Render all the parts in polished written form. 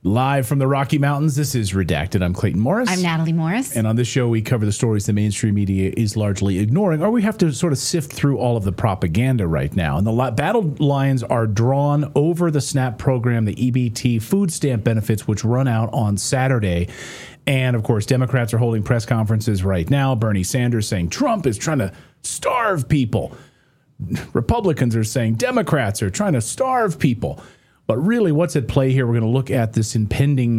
Live from the Rocky Mountains, this is Redacted. I'm Clayton Morris. I'm Natalie Morris. And on this show, we cover the stories the mainstream media is largely ignoring, or we have to sort of sift through all of the propaganda right now. And the battle lines are drawn over the SNAP program, the EBT food stamp benefits, which run out on Saturday. And, of course, Democrats are holding press conferences right now. Bernie Sanders saying Trump is trying to starve people. Republicans are saying Democrats are trying to starve people. But really, what's at play here? We're going to look at this impending,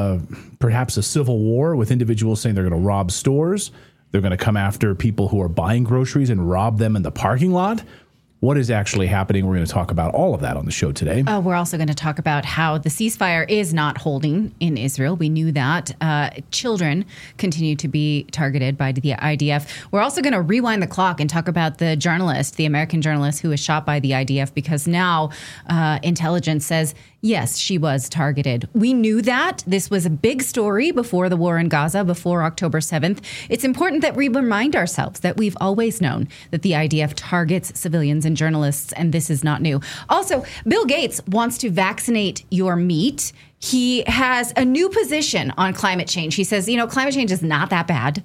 perhaps a civil war with individuals saying they're going to rob stores. They're going to come after people who are buying groceries and rob them in the parking lot. What is actually happening? We're going to talk about all of that on the show today. We're also going to talk about how the ceasefire is not holding in Israel. We knew that. Children continue to be targeted by the IDF. We're also going to rewind the clock and talk about the journalist, the American journalist who was shot by the IDF, because now intelligence says, yes, she was targeted. We knew that. This was a big story before the war in Gaza, before October 7th. It's important that we remind ourselves that we've always known that the IDF targets civilians and journalists, and this is not new. Also, Bill Gates wants to vaccinate your meat. He has a new position on climate change. He says, climate change is not that bad.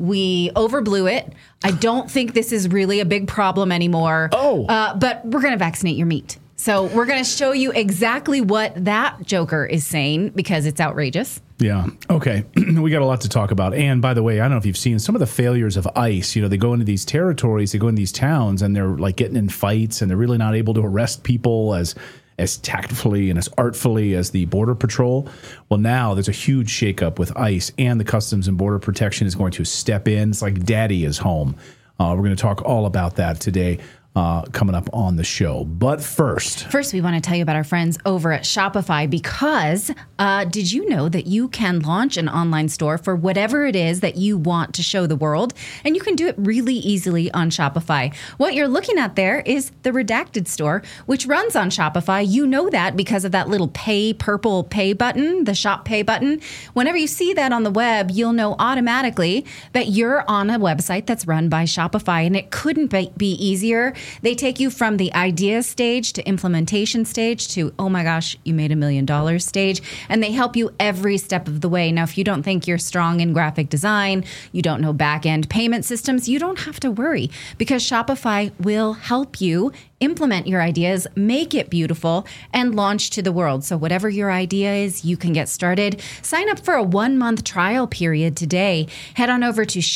We overblew it. I don't think this is really a big problem anymore. But we're going to vaccinate your meat. So we're going to show you exactly what that joker is saying, because it's outrageous. Yeah. Okay. We got a lot to talk about. And by the way, I don't know if you've seen some of the failures of ICE. They go into these territories, they go into these towns, and they're like getting in fights, and they're really not able to arrest people as tactfully and as artfully as the Border Patrol. Well, now there's a huge shakeup with ICE, and the Customs and Border Protection is going to step in. It's like daddy is home. We're going to talk all about that today. Coming up on the show. But first, we want to tell you about our friends over at Shopify, because did you know that you can launch an online store for whatever it is that you want to show the world? And you can do it really easily on Shopify. What you're looking at there is the Redacted store, which runs on Shopify. You know that because of that little purple pay button, the Shop Pay button. Whenever you see that on the web, you'll know automatically that you're on a website that's run by Shopify, and it couldn't be easier. They take you from the idea stage to implementation stage to, oh my gosh, you made $1 million stage. And they help you every step of the way. Now, if you don't think you're strong in graphic design, you don't know back-end payment systems, you don't have to worry, because Shopify will help you implement your ideas, make it beautiful, and launch to the world. So whatever your idea is, you can get started. Sign up for a 1-month trial period today. Head on over to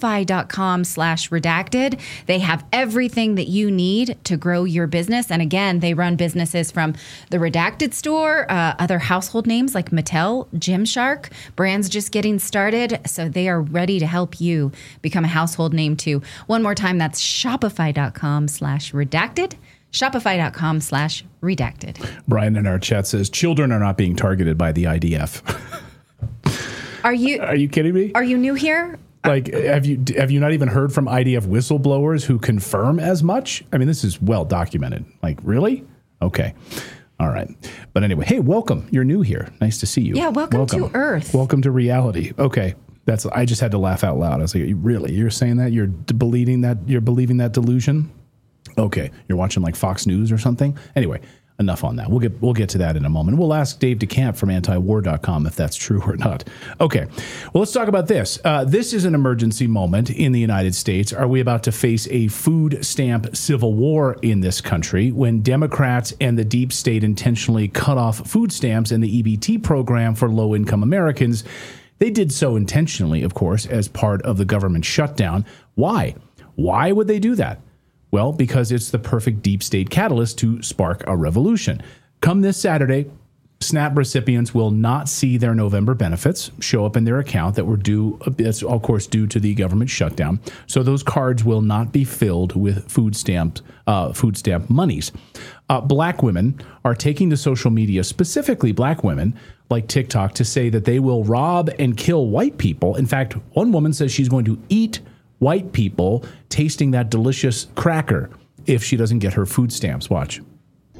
shopify.com/redacted. They have everything that you need to grow your business. And again, they run businesses from the Redacted store, other household names like Mattel, Gymshark, brands just getting started. So they are ready to help you become a household name too. One more time, that's shopify.com/redacted. Shopify.com/redacted. Brian in our chat says children are not being targeted by the IDF. Are you kidding me? Are you new here? Like, have you not even heard from IDF whistleblowers who confirm as much? I mean, this is well documented. Like, really? Okay. All right. But anyway, hey, welcome. You're new here. Nice to see you. Yeah, welcome to Earth. Welcome to reality. Okay. I just had to laugh out loud. I was like, really? You're saying that? You're believing that delusion? Okay, you're watching like Fox News or something? Anyway, enough on that. We'll get to that in a moment. We'll ask Dave DeCamp from antiwar.com if that's true or not. Okay, well, let's talk about this. This is an emergency moment in the United States. Are we about to face a food stamp civil war in this country when Democrats and the deep state intentionally cut off food stamps and the EBT program for low-income Americans? They did so intentionally, of course, as part of the government shutdown. Why? Why would they do that? Well, because it's the perfect deep state catalyst to spark a revolution. Come this Saturday, SNAP recipients will not see their November benefits show up in their account that were due. That's, of course, due to the government shutdown. So those cards will not be filled with food stamp monies. Black women are taking to social media, specifically black women like TikTok, to say that they will rob and kill white people. In fact, one woman says she's going to eat white people tasting that delicious cracker if she doesn't get her food stamps. Watch.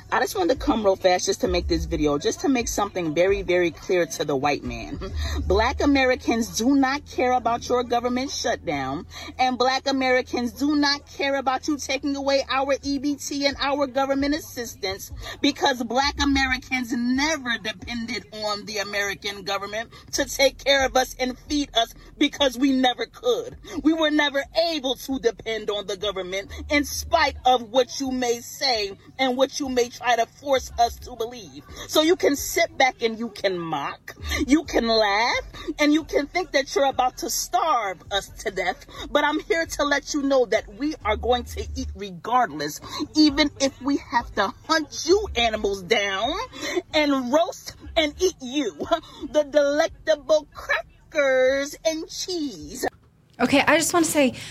I just wanted to come real fast just to make this video, just to make something very, very clear to the white man. Black Americans do not care about your government shutdown, and Black Americans do not care about you taking away our EBT and our government assistance, because Black Americans never depended on the American government to take care of us and feed us, because we never could. We were never able to depend on the government, in spite of what you may say and what you may try to force us to believe. So you can sit back and you can mock, you can laugh, and you can think that you're about to starve us to death. But I'm here to let you know that we are going to eat regardless, even if we have to hunt you animals down and roast and eat you, the delectable crackers and cheese. Okay, I just want to say,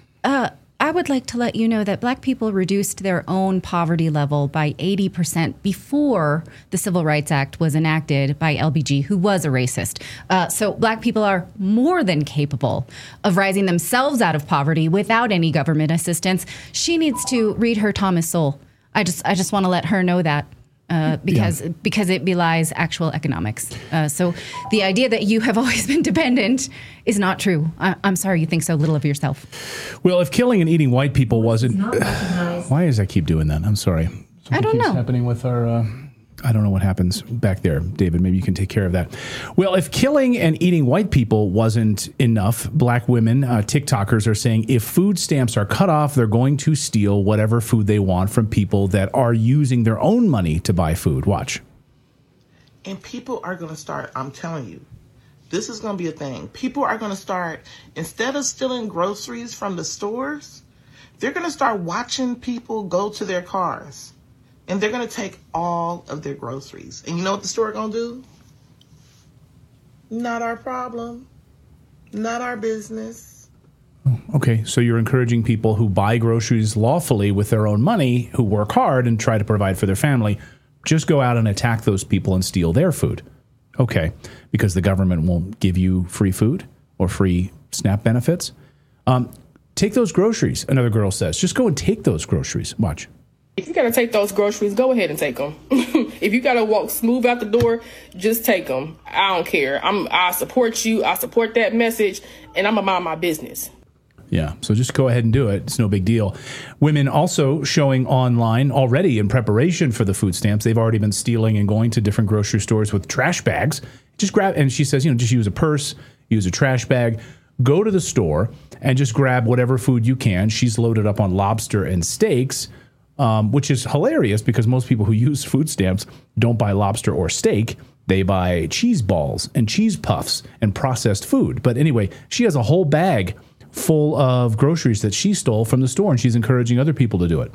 I would like to let you know that Black people reduced their own poverty level by 80% before the Civil Rights Act was enacted by LBG, who was a racist. So Black people are more than capable of rising themselves out of poverty without any government assistance. She needs to read her Thomas Sowell. I just want to let her know that. Because it belies actual economics. So the idea that you have always been dependent is not true. I'm sorry you think so little of yourself. Well, if killing and eating white people wasn't... Why does I keep doing that? I'm sorry. I don't know. Happening with our... I don't know what happens back there. David, maybe you can take care of that. Well, if killing and eating white people wasn't enough, Black women, TikTokers, are saying if food stamps are cut off, they're going to steal whatever food they want from people that are using their own money to buy food. Watch. And people are going to start, I'm telling you, this is going to be a thing. People are going to start, instead of stealing groceries from the stores, they're going to start watching people go to their cars. And they're going to take all of their groceries. And you know what the store going to do? Not our problem. Not our business. Okay, so you're encouraging people who buy groceries lawfully with their own money, who work hard and try to provide for their family, just go out and attack those people and steal their food. Okay, because the government won't give you free food or free SNAP benefits. Take those groceries, another girl says. Just go and take those groceries. Watch. If you got to take those groceries, go ahead and take them. If you got to walk smooth out the door, just take them. I don't care. I support you. I support that message, and I'm going to mind my business. Yeah, so just go ahead and do it. It's no big deal. Women also showing online already in preparation for the food stamps. They've already been stealing and going to different grocery stores with trash bags. Just grab, and she says, just use a purse, use a trash bag. Go to the store and just grab whatever food you can. She's loaded up on lobster and steaks. Which is hilarious because most people who use food stamps don't buy lobster or steak. They buy cheese balls and cheese puffs and processed food. But anyway, she has a whole bag full of groceries that she stole from the store, and she's encouraging other people to do it.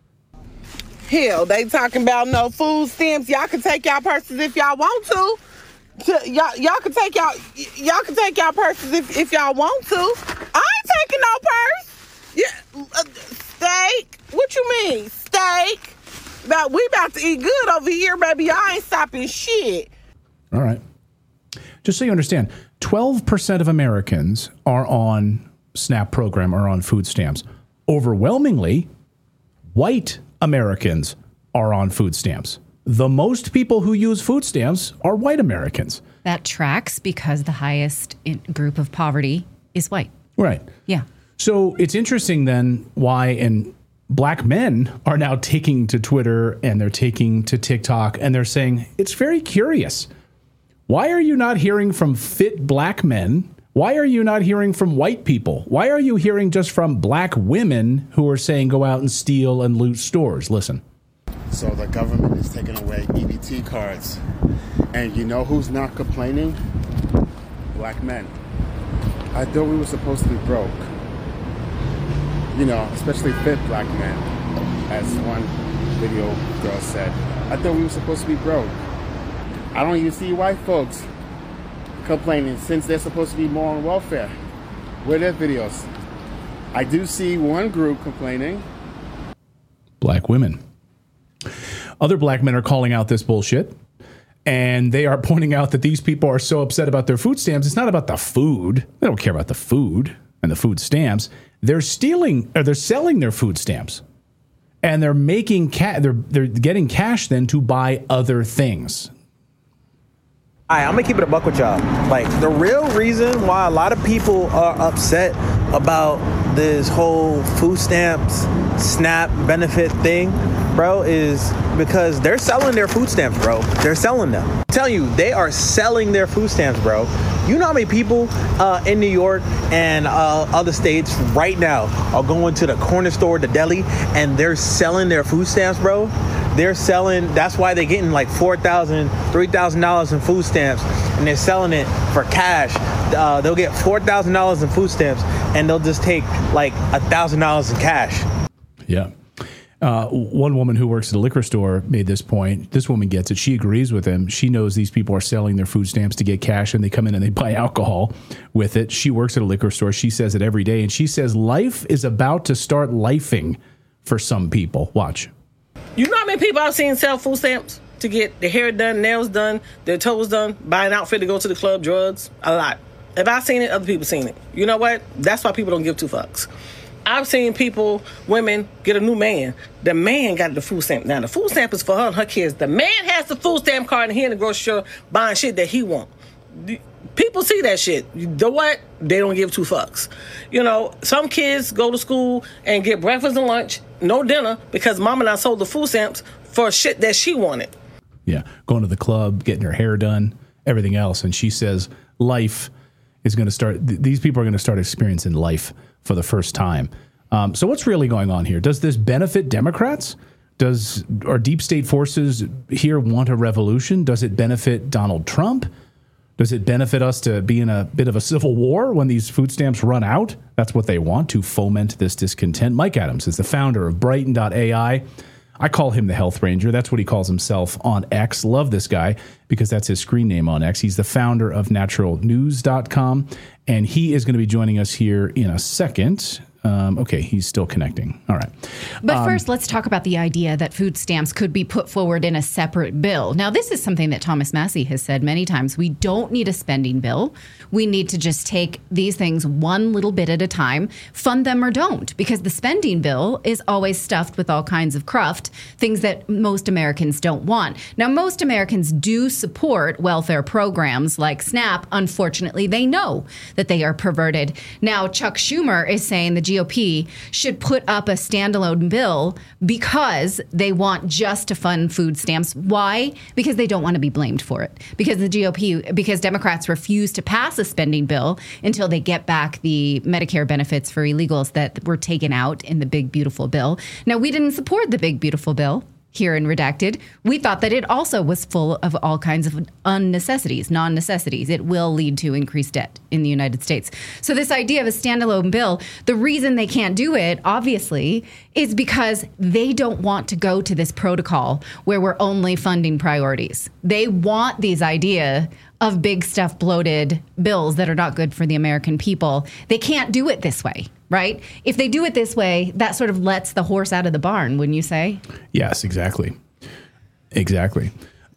Hell, they talking about no food stamps. Y'all can take y'all purses if y'all want to. Y'all can take y'all purses if y'all want to. I ain't taking no purse. Yeah, steak. What you mean, steak? We about to eat good over here, baby. I ain't stopping shit. All right. Just so you understand, 12% of Americans are on SNAP program or on food stamps. Overwhelmingly, white Americans are on food stamps. The most people who use food stamps are white Americans. That tracks because the highest group of poverty is white. Right. Yeah. So it's interesting then why Black men are now taking to Twitter and they're taking to TikTok and they're saying, it's very curious. Why are you not hearing from fit Black men? Why are you not hearing from white people? Why are you hearing just from Black women who are saying go out and steal and loot stores? Listen. So the government is taking away EBT cards. And you know who's not complaining? Black men. I thought we were supposed to be broke. Especially fit Black men, as one video girl said. I thought we were supposed to be broke. I don't even see white folks complaining since they're supposed to be more on welfare. Where are their videos? I do see one group complaining. Black women. Other Black men are calling out this bullshit. And they are pointing out that these people are so upset about their food stamps. It's not about the food. They don't care about the food and the food stamps. They're stealing or they're selling their food stamps. and they're making they're getting cash then to buy other things. I'm gonna keep it a buck with y'all. Like, the real reason why a lot of people are upset about this whole food stamps, SNAP benefit thing, bro, is because they're selling their food stamps, bro. They're selling them. I'm telling you, they are selling their food stamps, bro. You know how many people in New York and other states right now are going to the corner store, the deli, and they're selling their food stamps, bro? They're selling, that's why they're getting like $4,000, $3,000 in food stamps, and they're selling it for cash. They'll get $4,000 in food stamps, and they'll just take like $1,000 in cash. Yeah. One woman who works at a liquor store made this point. This woman gets it. She agrees with him. She knows these people are selling their food stamps to get cash, and they come in and they buy alcohol with it. She works at a liquor store. She says it every day, and she says life is about to start lifing for some people. Watch. You know how many people I've seen sell food stamps to get their hair done, nails done, their toes done, buy an outfit to go to the club, drugs? A lot. If I've seen it, other people seen it. You know what? That's why people don't give two fucks. I've seen people, women, get a new man. The man got the food stamp. Now, the food stamp is for her and her kids. The man has the food stamp card and he in the grocery store buying shit that he want. People see that shit. You know what? They don't give two fucks. You know, some kids go to school and get breakfast and lunch, no dinner, because mama done sold the food stamps for shit that she wanted. Yeah, going to the club, getting her hair done, everything else. And she says life is going to start, these people are going to start experiencing life for the first time. So what's really going on here? Does this benefit Democrats? Are deep state forces here want a revolution? Does it benefit Donald Trump? Does it benefit us to be in a bit of a civil war when these food stamps run out? That's what they want, to foment this discontent. Mike Adams is the founder of Brighton.ai. I call him the Health Ranger. That's what he calls himself on X. Love this guy because that's his screen name on X. He's the founder of naturalnews.com, and he is going to be joining us here in a second. Okay, he's still connecting. All right. But first, let's talk about the idea that food stamps could be put forward in a separate bill. Now, this is something that Thomas Massie has said many times. We don't need a spending bill. We need to just take these things one little bit at a time, fund them or don't, because the spending bill is always stuffed with all kinds of cruft, things that most Americans don't want. Now, most Americans do support welfare programs like SNAP. Unfortunately, they know that they are perverted. Now, Chuck Schumer is saying the GOP should put up a standalone bill because they want just to fund food stamps. Why? Because they don't want to be blamed for it. Because because Democrats refuse to pass a spending bill until they get back the Medicare benefits for illegals that were taken out in the big, beautiful bill. Now, we didn't support the big, beautiful bill here in Redacted. We thought that it also was full of all kinds of non-necessities. It will lead to increased debt in the United States. So this idea of a standalone bill, the reason they can't do it, obviously, is because they don't want to go to this protocol where we're only funding priorities. They want these idea of big stuff, bloated bills that are not good for the American people. They can't do it this way, right? If they do it this way, that sort of lets the horse out of the barn, wouldn't you say? Yes, exactly. Exactly.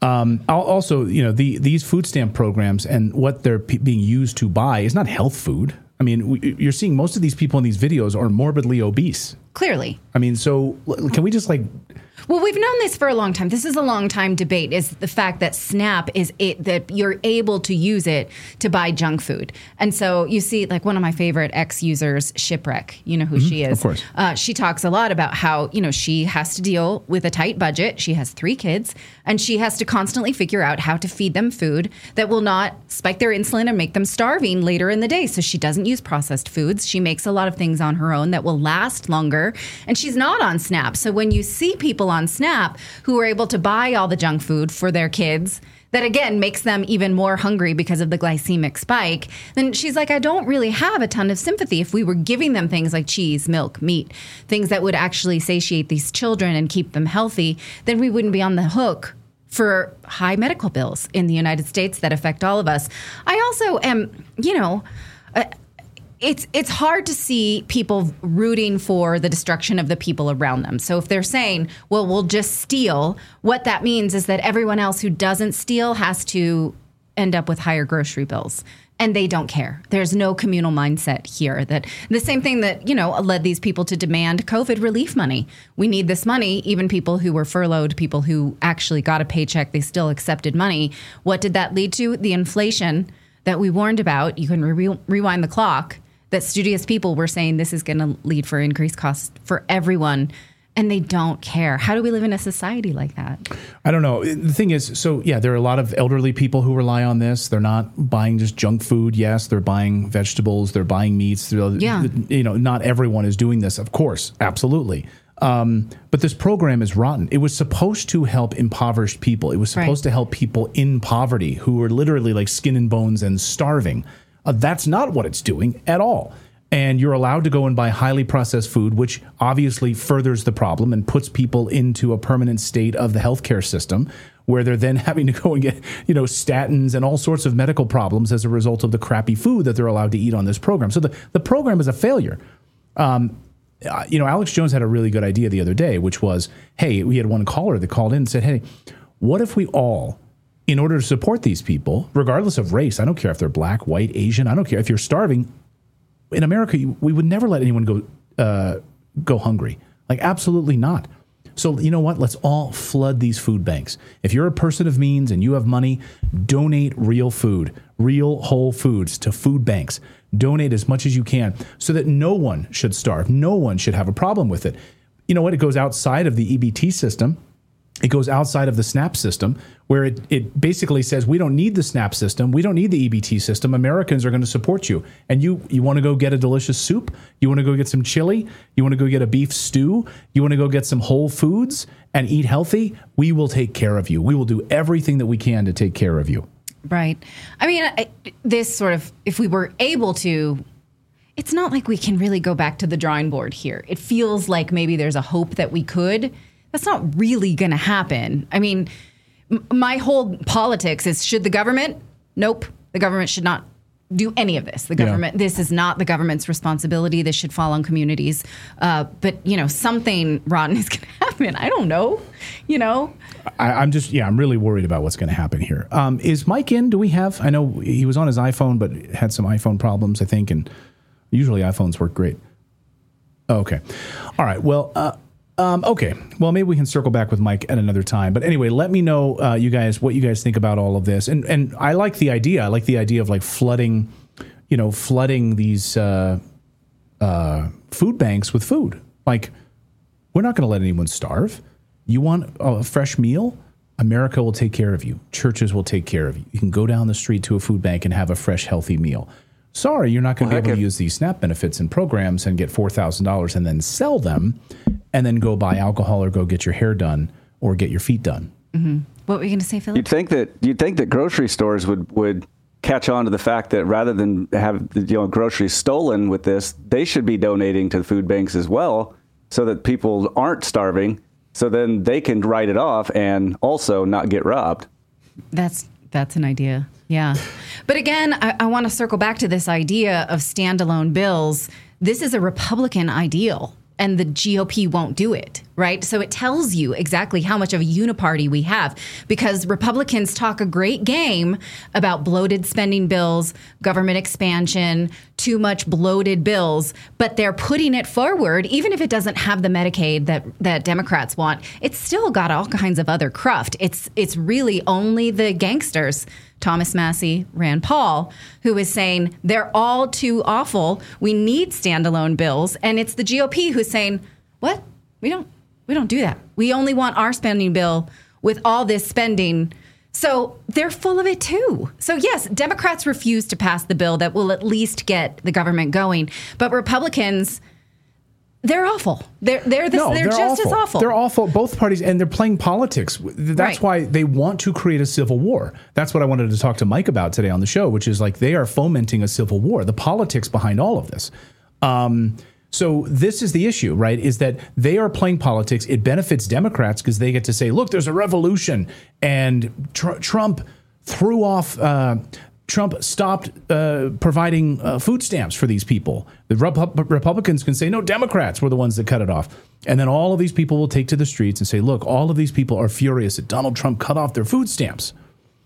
Also, these food stamp programs and what they're being used to buy is not health food. I mean, you're seeing most of these people in these videos are morbidly obese. Clearly. I mean, so can we just Well, we've known this for a long time. This is a long time debate, is the fact that SNAP that you're able to use it to buy junk food. And so you see, like, one of my favorite ex-users, Shipwreck, you know who she is. Of course. She talks a lot about how, she has to deal with a tight budget. She has 3 kids, and she has to constantly figure out how to feed them food that will not spike their insulin and make them starving later in the day. So she doesn't use processed foods. She makes a lot of things on her own that will last longer, and she's not on SNAP. So when you see people on SNAP who are able to buy all the junk food for their kids, that again makes them even more hungry because of the glycemic spike, then she's like, I don't really have a ton of sympathy. If we were giving them things like cheese, milk, meat, things that would actually satiate these children and keep them healthy, then we wouldn't be on the hook for high medical bills in the United States that affect all of us. I also am, It's hard to see people rooting for the destruction of the people around them. So if they're saying, well, we'll just steal, what that means is that everyone else who doesn't steal has to end up with higher grocery bills. And they don't care. There's no communal mindset here. That the same thing that, led these people to demand COVID relief money. We need this money. Even people who were furloughed, people who actually got a paycheck, they still accepted money. What did that lead to? The inflation that we warned about. You can rewind the clock. That studious people were saying this is going to lead for increased costs for everyone. And they don't care. How do we live in a society like that? I don't know. The thing is, there are a lot of elderly people who rely on this. They're not buying just junk food. Yes, they're buying vegetables. They're buying meats. Not everyone is doing this, of course. Absolutely. But this program is rotten. It was supposed to help impoverished people. It was supposed to help people in poverty who were literally like skin and bones and starving. That's not what it's doing at all. And you're allowed to go and buy highly processed food, which obviously furthers the problem and puts people into a permanent state of the healthcare system where they're then having to go and get, statins and all sorts of medical problems as a result of the crappy food that they're allowed to eat on this program. So the program is a failure. Alex Jones had a really good idea the other day, which was, hey, we had one caller that called in and said, hey, what if we all, in order to support these people, regardless of race, I don't care if they're black, white, Asian, I don't care if you're starving. In America, we would never let anyone go hungry. Like, absolutely not. So you know what? Let's all flood these food banks. If you're a person of means and you have money, donate real food, real whole foods to food banks. Donate as much as you can so that no one should starve. No one should have a problem with it. You know what? It goes outside of the EBT system. It goes outside of the SNAP system, where it basically says, we don't need the SNAP system. We don't need the EBT system. Americans are going to support you. And you want to go get a delicious soup? You want to go get some chili? You want to go get a beef stew? You want to go get some whole foods and eat healthy? We will take care of you. We will do everything that we can to take care of you. Right. I mean, this sort of, if we were able to, it's not like we can really go back to the drawing board here. It feels like maybe there's a hope that we could. That's not really going to happen. I mean, my whole politics is, should the government? Nope. The government should not do any of this. The government, this is not the government's responsibility. This should fall on communities. But, something rotten is going to happen. I don't know, I'm really worried about what's going to happen here. Is Mike in? Do we have? I know he was on his iPhone, but had some iPhone problems, I think. And usually iPhones work great. Okay. All right. Well, okay. Well, maybe we can circle back with Mike at another time. But anyway, let me know, you guys, what you guys think about all of this. And I like the idea. I like the idea of like flooding these food banks with food. Like, we're not going to let anyone starve. You want a fresh meal? America will take care of you. Churches will take care of you. You can go down the street to a food bank and have a fresh, healthy meal. Sorry, you're not going to be able to use these SNAP benefits and programs and get $4,000 and then sell them and then go buy alcohol or go get your hair done or get your feet done. Mm-hmm. What were you going to say, Philip? You'd think that grocery stores would catch on to the fact that rather than have groceries stolen with this, they should be donating to the food banks as well, so that people aren't starving. So then they can write it off and also not get robbed. That's an idea. Yeah. But again, I want to circle back to this idea of standalone bills. This is a Republican ideal, and the GOP won't do it, right? So it tells you exactly how much of a uniparty we have, because Republicans talk a great game about bloated spending bills, government expansion, too much bloated bills, but they're putting it forward, even if it doesn't have the Medicaid that Democrats want. It's still got all kinds of other cruft. It's really only the gangsters, Thomas Massie, Rand Paul, who is saying they're all too awful. We need standalone bills. And it's the GOP who's saying, what? We don't do that. We only want our spending bill with all this spending. So they're full of it too. So yes, Democrats refuse to pass the bill that will at least get the government going. But Republicans, they're awful. They're just as awful. They're awful, both parties, and they're playing politics. That's why they want to create a civil war. That's what I wanted to talk to Mike about today on the show, which is like they are fomenting a civil war, the politics behind all of this. So this is the issue, right, is that they are playing politics. It benefits Democrats because they get to say, look, there's a revolution, and Trump threw off Trump stopped providing food stamps for these people. The Republicans can say, no, Democrats were the ones that cut it off. And then all of these people will take to the streets and say, look, all of these people are furious that Donald Trump cut off their food stamps.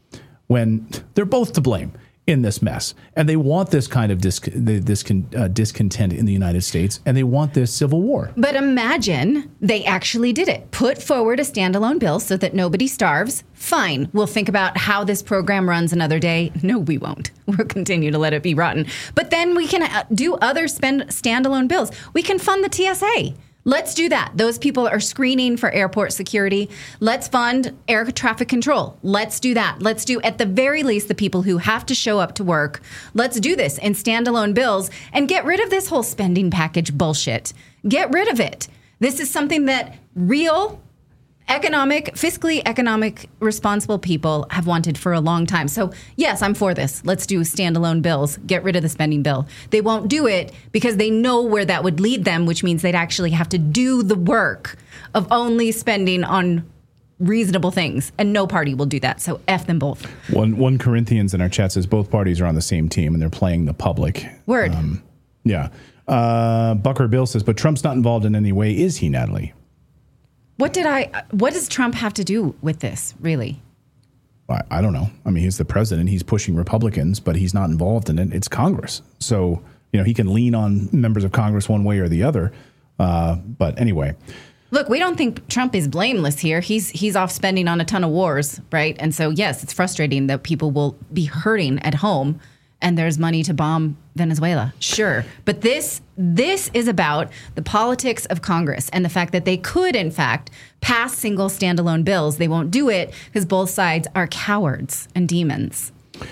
when they're both to blame in this mess. And they want this kind of discontent in the United States, and they want this civil war. But imagine they actually did it. Put forward a standalone bill so that nobody starves. Fine. We'll think about how this program runs another day. No, we won't. We'll continue to let it be rotten. But then we can do other standalone bills. We can fund the TSA. Let's do that. Those people are screening for airport security. Let's fund air traffic control. Let's do that. Let's do, at the very least, the people who have to show up to work. Let's do this in standalone bills and get rid of this whole spending package bullshit. Get rid of it. This is something that real fiscally economic, responsible people have wanted for a long time. So, yes, I'm for this. Let's do standalone bills. Get rid of the spending bill. They won't do it because they know where that would lead them, which means they'd actually have to do the work of only spending on reasonable things. And no party will do that. So F them both. One Corinthians in our chat says both parties are on the same team and they're playing the public. Word. Yeah. Bucker Bill says, but Trump's not involved in any way, is he, Natalie? What does Trump have to do with this, really? I don't know. I mean, he's the president. He's pushing Republicans, but he's not involved in it. It's Congress. So, he can lean on members of Congress one way or the other. But anyway. Look, we don't think Trump is blameless here. He's off spending on a ton of wars, right? And so, yes, it's frustrating that people will be hurting at home and there's money to bomb Venezuela. Sure. But this is about the politics of Congress and the fact that they could, in fact, pass single standalone bills. They won't do it because both sides are cowards and demons.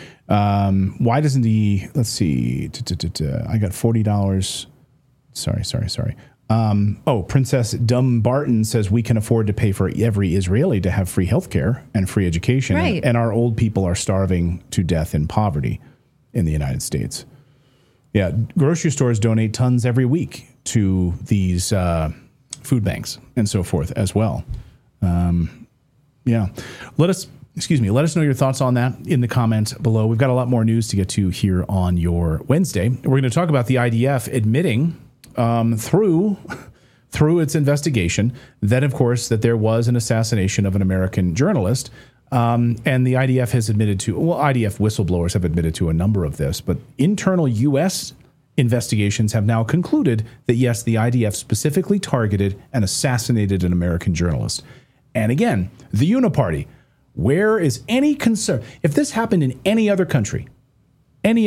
Why doesn't he, let's see, I got $40. Sorry. Princess Dumbarton says we can afford to pay for every Israeli to have free health care and free education. Right. And our old people are starving to death in poverty in the United States. Yeah, grocery stores donate tons every week to these food banks and so forth as well. Yeah. Let us know your thoughts on that in the comments below. We've got a lot more news to get to here on your Wednesday. We're going to talk about the IDF admitting through its investigation that, of course, that there was an assassination of an American journalist. And the IDF has admitted to, IDF whistleblowers have admitted to a number of this, but internal U.S. investigations have now concluded that, yes, the IDF specifically targeted and assassinated an American journalist. And again, the Uniparty, where is any concern? If this happened in any other country, if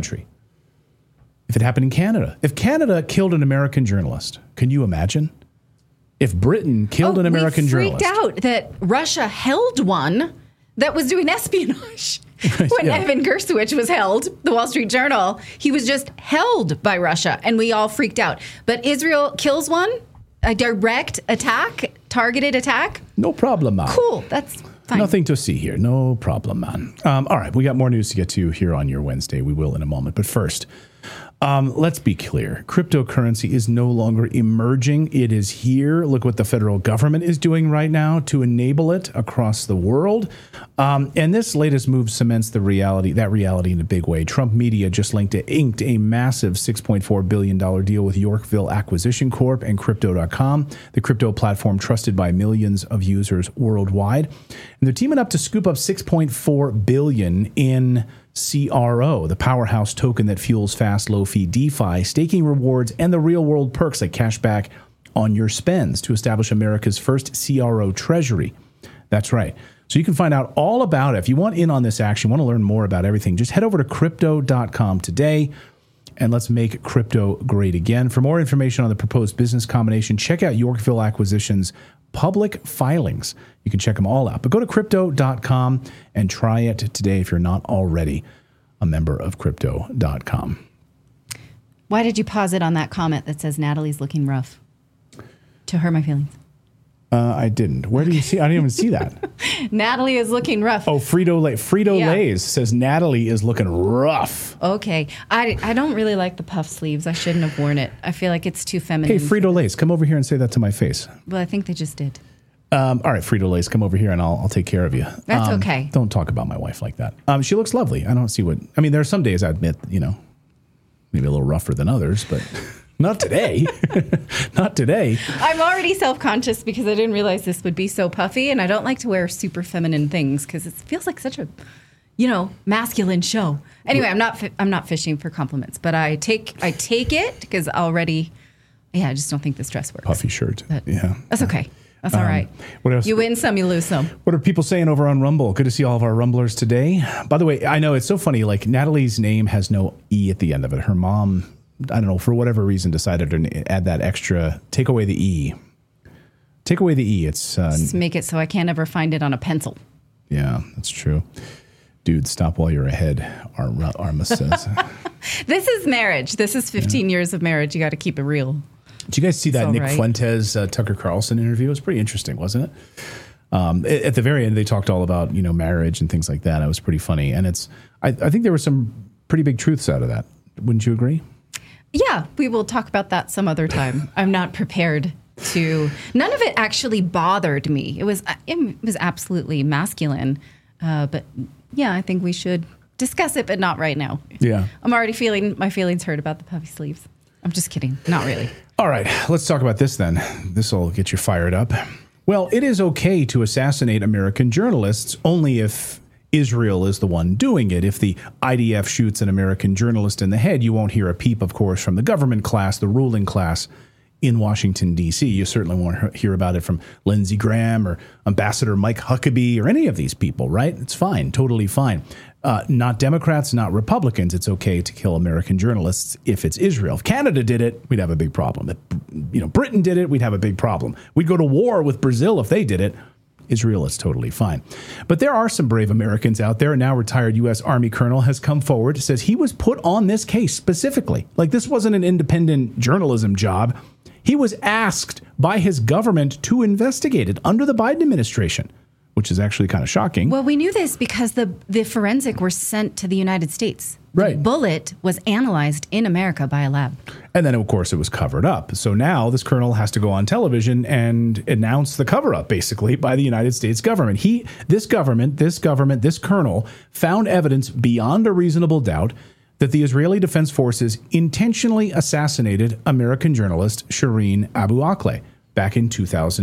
it happened in Canada, if Canada killed an American journalist, can you imagine? If Britain killed an American journalist. We freaked out that Russia held one that was doing espionage. When Evan Gershwin was held, the Wall Street Journal, he was just held by Russia, and we all freaked out. But Israel kills one, a direct attack, targeted attack. No problem, man. Cool, that's fine. Nothing to see here. No problem, man. All right, we got more news to get to here on your Wednesday. We will in a moment. But first, let's be clear. Cryptocurrency is no longer emerging. It is here. Look what the federal government is doing right now to enable it across the world. And this latest move cements that reality in a big way. Trump Media just inked a massive $6.4 billion deal with Yorkville Acquisition Corp and Crypto.com, the crypto platform trusted by millions of users worldwide. And they're teaming up to scoop up $6.4 billion in CRO, the powerhouse token that fuels fast, low-fee DeFi, staking rewards, and the real-world perks like cashback on your spends to establish America's first CRO treasury. That's right. So you can find out all about it. If you want in on this action, want to learn more about everything, just head over to Crypto.com today, and let's make crypto great again. For more information on the proposed business combination, check out Yorkville Acquisition's public filings. You can check them all out. But go to Crypto.com and try it today if you're not already a member of Crypto.com. Why did you pause it on that comment that says Natalie's looking rough? To hurt my feelings. I didn't. Where do you see? I didn't even see that. Natalie is looking rough. Oh, Frito-Lay's says Natalie is looking rough. Okay. I don't really like the puff sleeves. I shouldn't have worn it. I feel like it's too feminine. Hey, Frito-Lay's, come over here and say that to my face. Well, I think they just did. All right, Frito-Lay's, come over here and I'll take care of you. That's okay. Don't talk about my wife like that. She looks lovely. I don't see what... I mean, there are some days I admit, maybe a little rougher than others, but... Not today. Not today. I'm already self-conscious because I didn't realize this would be so puffy, and I don't like to wear super feminine things because it feels like such a masculine show. Anyway, I'm not fishing for compliments, but I take it because already, I just don't think this dress works. Puffy shirt. But yeah. That's okay. That's all right. What else? You win some, you lose some. What are people saying over on Rumble? Good to see all of our Rumblers today. By the way, I know it's so funny. Like Natalie's name has no E at the end of it. Her mom, I don't know, for whatever reason, decided to add that extra. Take away the E. Take away the E. It's just make it so I can't ever find it on a pencil. Yeah, that's true. Dude, stop while you're ahead, Arma says. This is marriage. This is 15 years of marriage. You got to keep it real. Did you guys see that Nick right. Fuentes, Tucker Carlson interview? It was pretty interesting, wasn't it? At the very end, they talked all about, marriage and things like that. It was pretty funny. And I think there were some pretty big truths out of that. Wouldn't you agree? Yeah, we will talk about that some other time. I'm not prepared to. None of it actually bothered me. It was absolutely masculine. But yeah, I think we should discuss it, but not right now. Yeah. I'm already feeling my feelings hurt about the puffy sleeves. I'm just kidding. Not really. All right, let's talk about this then. This will get you fired up. Well, it is okay to assassinate American journalists only if Israel is the one doing it. If the IDF shoots an American journalist in the head, you won't hear a peep, of course, from the government class, the ruling class in Washington, D.C. You certainly won't hear about it from Lindsey Graham or Ambassador Mike Huckabee or any of these people, right? It's fine, totally fine. Not Democrats, not Republicans. It's okay to kill American journalists if it's Israel. If Canada did it, we'd have a big problem. If Britain did it, we'd have a big problem. We'd go to war with Brazil if they did it. Israel is totally fine. But there are some brave Americans out there. A now retired U.S. Army colonel has come forward, says he was put on this case specifically. Like this wasn't an independent journalism job. He was asked by his government to investigate it under the Biden administration, which is actually kind of shocking. Well, we knew this because the forensic were sent to the United States. Right. The bullet was analyzed in America by a lab. And then, of course, it was covered up. So now this colonel has to go on television and announce the cover-up, basically, by the United States government. This colonel found evidence beyond a reasonable doubt that the Israeli Defense Forces intentionally assassinated American journalist Shireen Abu Akleh back in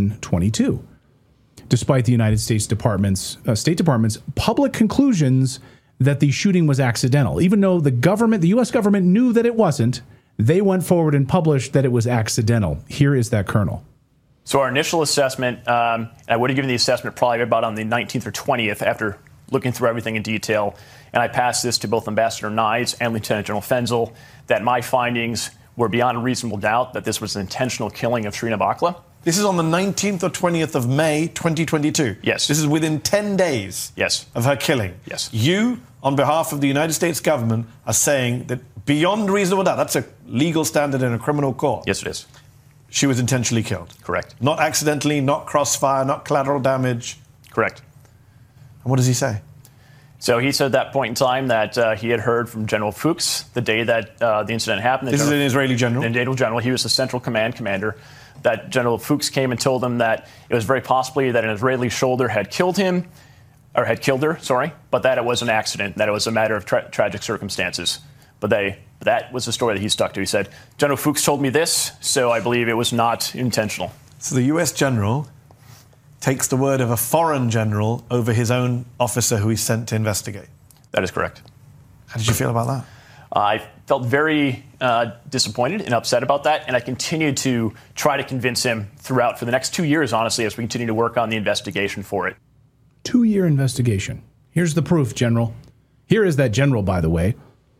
2022. Despite the United States State Department's public conclusions that the shooting was accidental. Even though the U.S. government knew that it wasn't, they went forward and published that it was accidental. Here is that colonel. So our initial assessment, I would have given the assessment probably about on the 19th or 20th after looking through everything in detail. And I passed this to both Ambassador Nides and Lieutenant General Fenzel, that my findings were beyond a reasonable doubt that this was an intentional killing of Shireen Abu Akleh. This is on the 19th or 20th of May, 2022. Yes. This is within 10 days of her killing. Yes. You, on behalf of the United States government, are saying that beyond reasonable doubt, that's a legal standard in a criminal court. Yes, it is. She was intentionally killed. Correct. Not accidentally, not crossfire, not collateral damage. Correct. And what does he say? So he said at that point in time that he had heard from General Fuchs the day that the incident happened. This is an Israeli general? An Israeli general. He was the Central Command commander. That General Fuchs came and told him that it was very possibly that an Israeli soldier had killed him, or had killed her, but that it was an accident, that it was a matter of tragic circumstances. But that was the story that he stuck to. He said, General Fuchs told me this, so I believe it was not intentional. So the U.S. general takes the word of a foreign general over his own officer who he's sent to investigate. That is correct. How did you feel about that? I felt very disappointed and upset about that, and I continued to try to convince him throughout for the next 2 years, honestly, as we continue to work on the investigation for it. 2-year investigation. Here's the proof, General. Here is that general, by the way.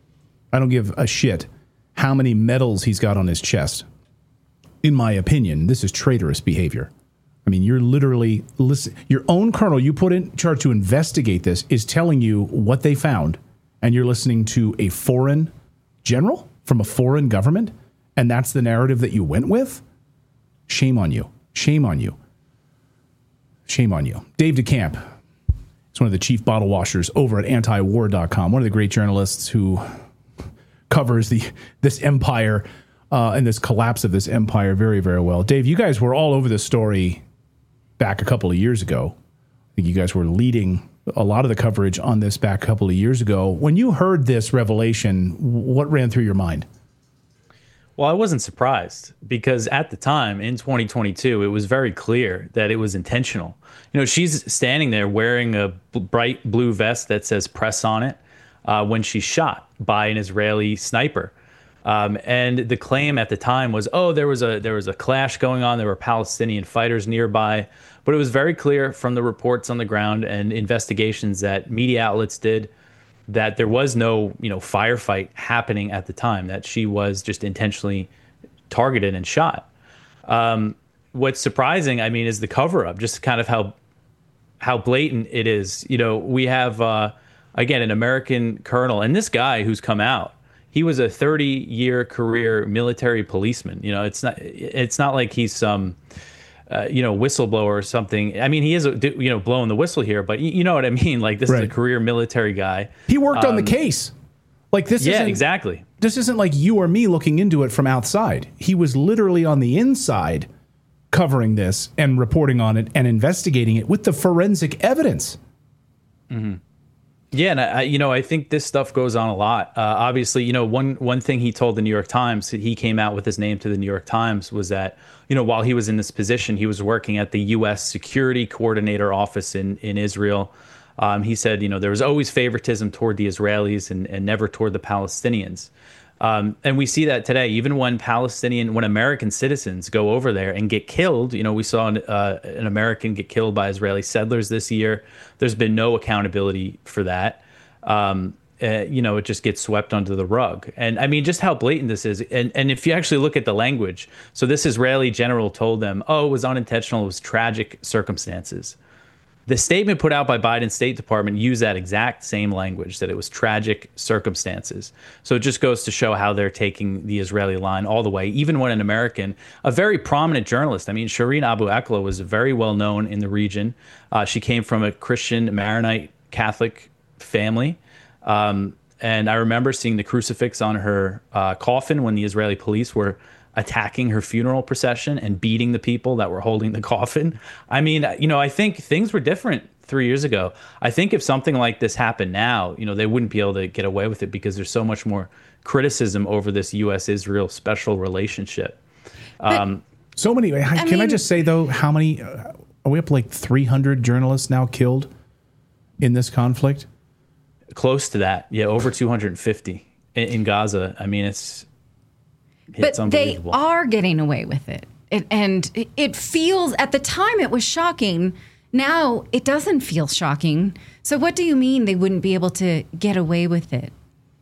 I don't give a shit how many medals he's got on his chest. In my opinion, this is traitorous behavior. I mean, you're literally your own colonel you put in charge to investigate this is telling you what they found, and you're listening to a foreign general from a foreign government, and that's the narrative that you went with? Shame on you. Shame on you. Shame on you. Dave DeCamp is one of the chief bottle washers over at antiwar.com, one of the great journalists who covers this empire and this collapse of this empire very, very well. Dave, you guys were all over this story back a couple of years ago. I think you guys were leading a lot of the coverage on this back a couple of years ago. When you heard this revelation, what ran through your mind? Well, I wasn't surprised because at the time in 2022, it was very clear that it was intentional. You know, she's standing there wearing a bright blue vest that says press on it when she's shot by an Israeli sniper. And the claim at the time was, oh, there was a clash going on. There were Palestinian fighters nearby. But it was very clear from the reports on the ground and investigations that media outlets did that there was no, firefight happening at the time, that she was just intentionally targeted and shot. What's surprising, is the cover up, just kind of how blatant it is. We have, again, an American colonel, and this guy who's come out, he was a 30-year career military policeman. It's not like he's some, whistleblower or something. He is, blowing the whistle here, but you know what I mean? Like, this is a career military guy. He worked on the case. Like, this isn't, exactly. This isn't like you or me looking into it from outside. He was literally on the inside covering this and reporting on it and investigating it with the forensic evidence. Mm-hmm. Yeah, and I think this stuff goes on a lot. Obviously, one thing he told the New York Times, he came out with his name to the New York Times, was that, while he was in this position, he was working at the U.S. Security Coordinator Office in Israel. He said, there was always favoritism toward the Israelis and never toward the Palestinians. And we see that today, even when American citizens go over there and get killed. We saw an American get killed by Israeli settlers this year. There's been no accountability for that. It just gets swept under the rug. And just how blatant this is. And if you actually look at the language, so this Israeli general told them, oh, it was unintentional. It was tragic circumstances. The statement put out by Biden's State Department used that exact same language, that it was tragic circumstances. So it just goes to show how they're taking the Israeli line all the way, even when an American, a very prominent journalist, Shireen Abu Akleh was very well known in the region. She came from a Christian Maronite Catholic family. And I remember seeing the crucifix on her coffin when the Israeli police were attacking her funeral procession and beating the people that were holding the coffin. I think things were different 3 years ago. I think if something like this happened now, they wouldn't be able to get away with it because there's so much more criticism over this U.S.-Israel special relationship. So many. Can I just say, though, how many, are we up like 300 journalists now killed in this conflict? Close to that. Yeah, over 250 in Gaza. It's but they are getting away with it. And it feels, at the time it was shocking. Now it doesn't feel shocking. So what do you mean they wouldn't be able to get away with it?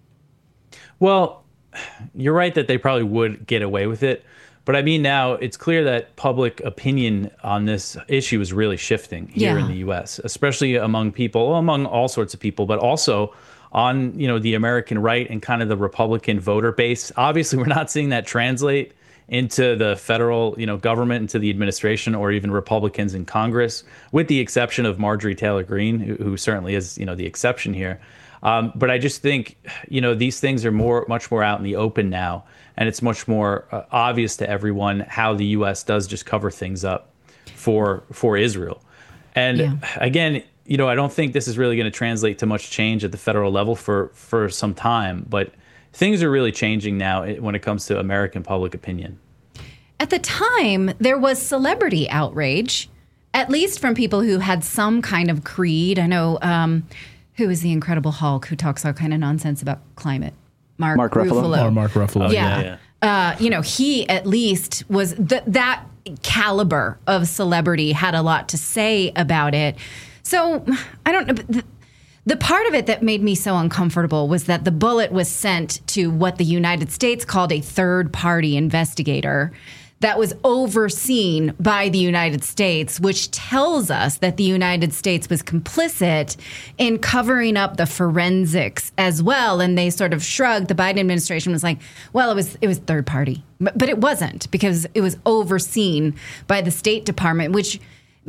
Well, you're right that they probably would get away with it. But now it's clear that public opinion on this issue is really shifting here in the U.S., especially among all sorts of people, but also on, the American right and kind of the Republican voter base. Obviously, we're not seeing that translate into the federal, government, into the administration, or even Republicans in Congress, with the exception of Marjorie Taylor Greene, who certainly is, the exception here. But I just think, these things are much more out in the open now, and it's much more obvious to everyone how the U.S. does just cover things up for Israel. And again, I don't think this is really going to translate to much change at the federal level for some time, but things are really changing now when it comes to American public opinion. At the time, there was celebrity outrage, at least from people who had some kind of creed. I know, who is the Incredible Hulk who talks all kind of nonsense about climate? Mark Ruffalo. Or Mark Ruffalo. Yeah. He at least was that caliber of celebrity, had a lot to say about it. So I don't know. The part of it that made me so uncomfortable was that the bullet was sent to what the United States called a third-party investigator that was overseen by the United States, which tells us that the United States was complicit in covering up the forensics as well. And they sort of shrugged. The Biden administration was like, well, it was third party. But it wasn't, because it was overseen by the State Department, which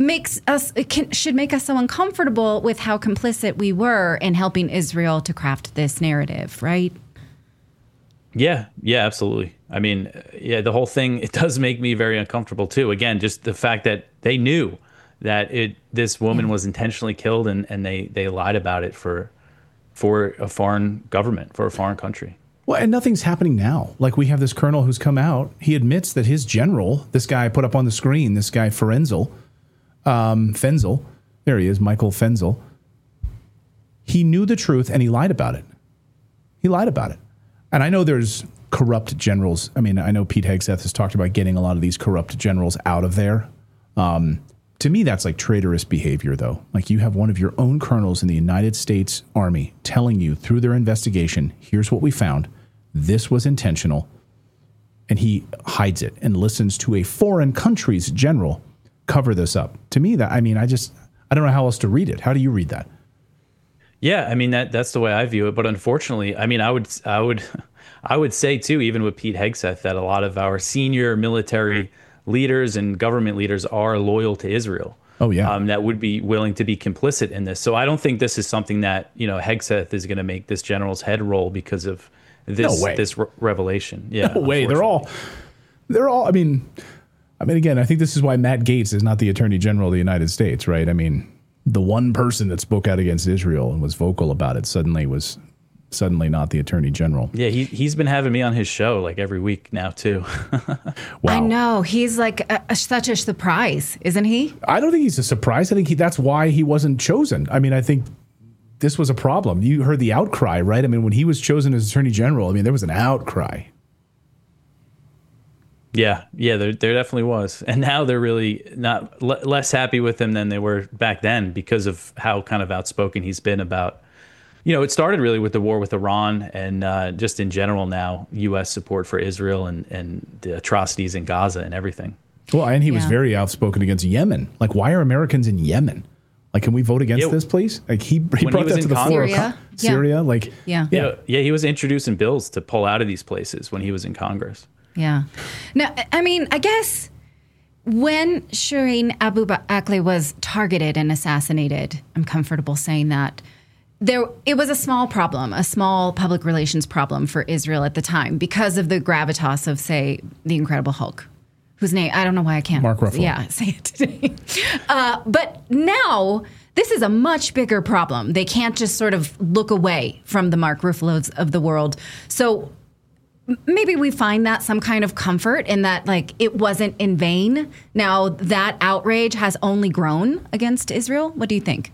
should make us so uncomfortable with how complicit we were in helping Israel to craft this narrative, right? Yeah, absolutely. The whole thing, it does make me very uncomfortable too. Again, just the fact that they knew that this woman was intentionally killed, and they lied about it for a foreign government, for a foreign country. Well, and nothing's happening now. Like, we have this colonel who's come out. He admits that his general, this guy I put up on the screen, this guy Frenzel, there he is, Michael Frenzel. He knew the truth and he lied about it. He lied about it. And I know there's corrupt generals. I mean, I know Pete Hegseth has talked about getting a lot of these corrupt generals out of there. To me, that's like traitorous behavior, though. Like, you have one of your own colonels in the United States Army telling you through their investigation, here's what we found. This was intentional. And he hides it and listens to a foreign country's general cover this up. To me, that, I mean, I don't know how else to read it. How do you read that? Yeah, I mean, that's the way I view it. But unfortunately, I mean, I would say too, even with Pete Hegseth, that a lot of our senior military leaders and government leaders are loyal to Israel. Oh yeah, that would be willing to be complicit in this. So I don't think this is something that Hegseth is going to make this general's head roll because of this revelation. Yeah, no way. They're all. I mean, again, I think this is why Matt Gaetz is not the Attorney General of the United States, right? I mean, the one person that spoke out against Israel and was vocal about it suddenly not the Attorney General. Yeah, he's been having me on his show like every week now too. Wow. I know. He's like such a surprise, isn't he? I don't think he's a surprise. I think that's why he wasn't chosen. I mean, I think this was a problem. You heard the outcry, right? I mean, when he was chosen as Attorney General, I mean, there was an outcry. Yeah, there definitely was. And now they're really not less happy with him than they were back then because of how kind of outspoken he's been about. It started really with the war with Iran and just in general now, U.S. support for Israel and the atrocities in Gaza and everything. Well, and he was very outspoken against Yemen. Like, why are Americans in Yemen? Like, can we vote against this, please? Like, he brought that to the floor. Syria? Like, yeah, he was introducing bills to pull out of these places when he was in Congress. Yeah. Now, I mean, I guess when Shireen Abu Akleh was targeted and assassinated, I'm comfortable saying that, it was a small problem, a small public relations problem for Israel at the time because of the gravitas of, say, the Incredible Hulk, whose name, I don't know why I can't. Mark Ruffalo. Yeah, say it today. But now this is a much bigger problem. They can't just sort of look away from the Mark Ruffalos of the world. So maybe we find that some kind of comfort in that, like, it wasn't in vain. Now that outrage has only grown against Israel. What do you think?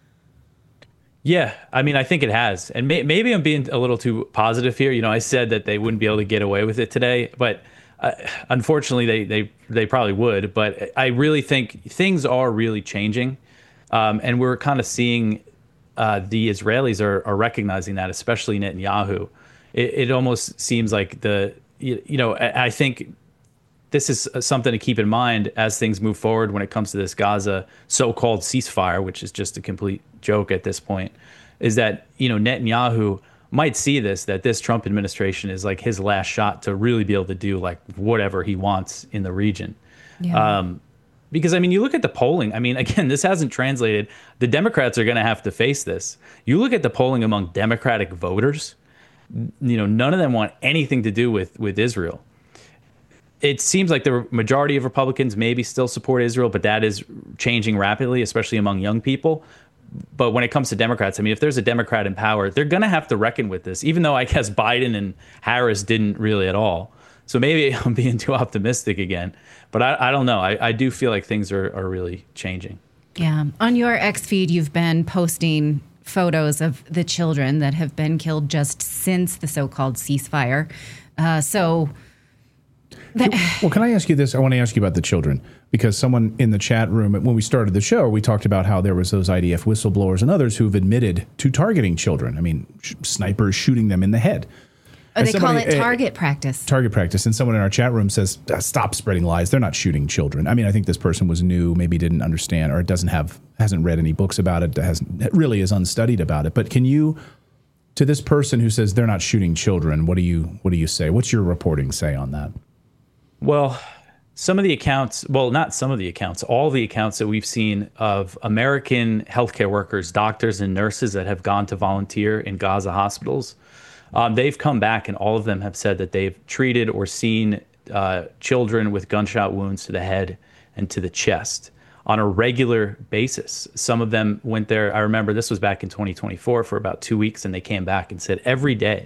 Yeah, I mean, I think it has. And maybe I'm being a little too positive here. I said that they wouldn't be able to get away with it today, but unfortunately they probably would. But I really think things are really changing. And we're kind of seeing the Israelis are recognizing that, especially Netanyahu. It almost seems like I think this is something to keep in mind as things move forward when it comes to this Gaza so-called ceasefire, which is just a complete joke at this point, is that, Netanyahu might see that this Trump administration is like his last shot to really be able to do like whatever he wants in the region. Yeah. Because, I mean, you look at the polling. I mean, again, this hasn't translated. The Democrats are going to have to face this. You look at the polling among Democratic voters, none of them want anything to do with Israel. It seems like the majority of Republicans maybe still support Israel, but that is changing rapidly, especially among young people. But when it comes to Democrats, I mean, if there's a Democrat in power, they're going to have to reckon with this, even though I guess Biden and Harris didn't really at all. So maybe I'm being too optimistic again. But I don't know. I do feel like things are really changing. Yeah. On your X feed, you've been posting photos of the children that have been killed just since the so-called ceasefire. Well, can I ask you this? I want to ask you about the children, because someone in the chat room, when we started the show, we talked about how there was those IDF whistleblowers and others who've admitted to targeting children. I mean, snipers shooting them in the head. Oh, they call it target practice. Target practice. And someone in our chat room says, stop spreading lies. They're not shooting children. I mean, I think this person was new, maybe didn't understand, or hasn't read any books about it, really is unstudied about it. But can you, to this person who says they're not shooting children, what do you say? What's your reporting say on that? Well, some of the accounts, well, not some of the accounts, all the accounts that we've seen of American healthcare workers, doctors and nurses that have gone to volunteer in Gaza hospitals, they've come back and all of them have said that they've treated or seen children with gunshot wounds to the head and to the chest on a regular basis. Some of them went there. I remember this was back in 2024 for about 2 weeks, and they came back and said every day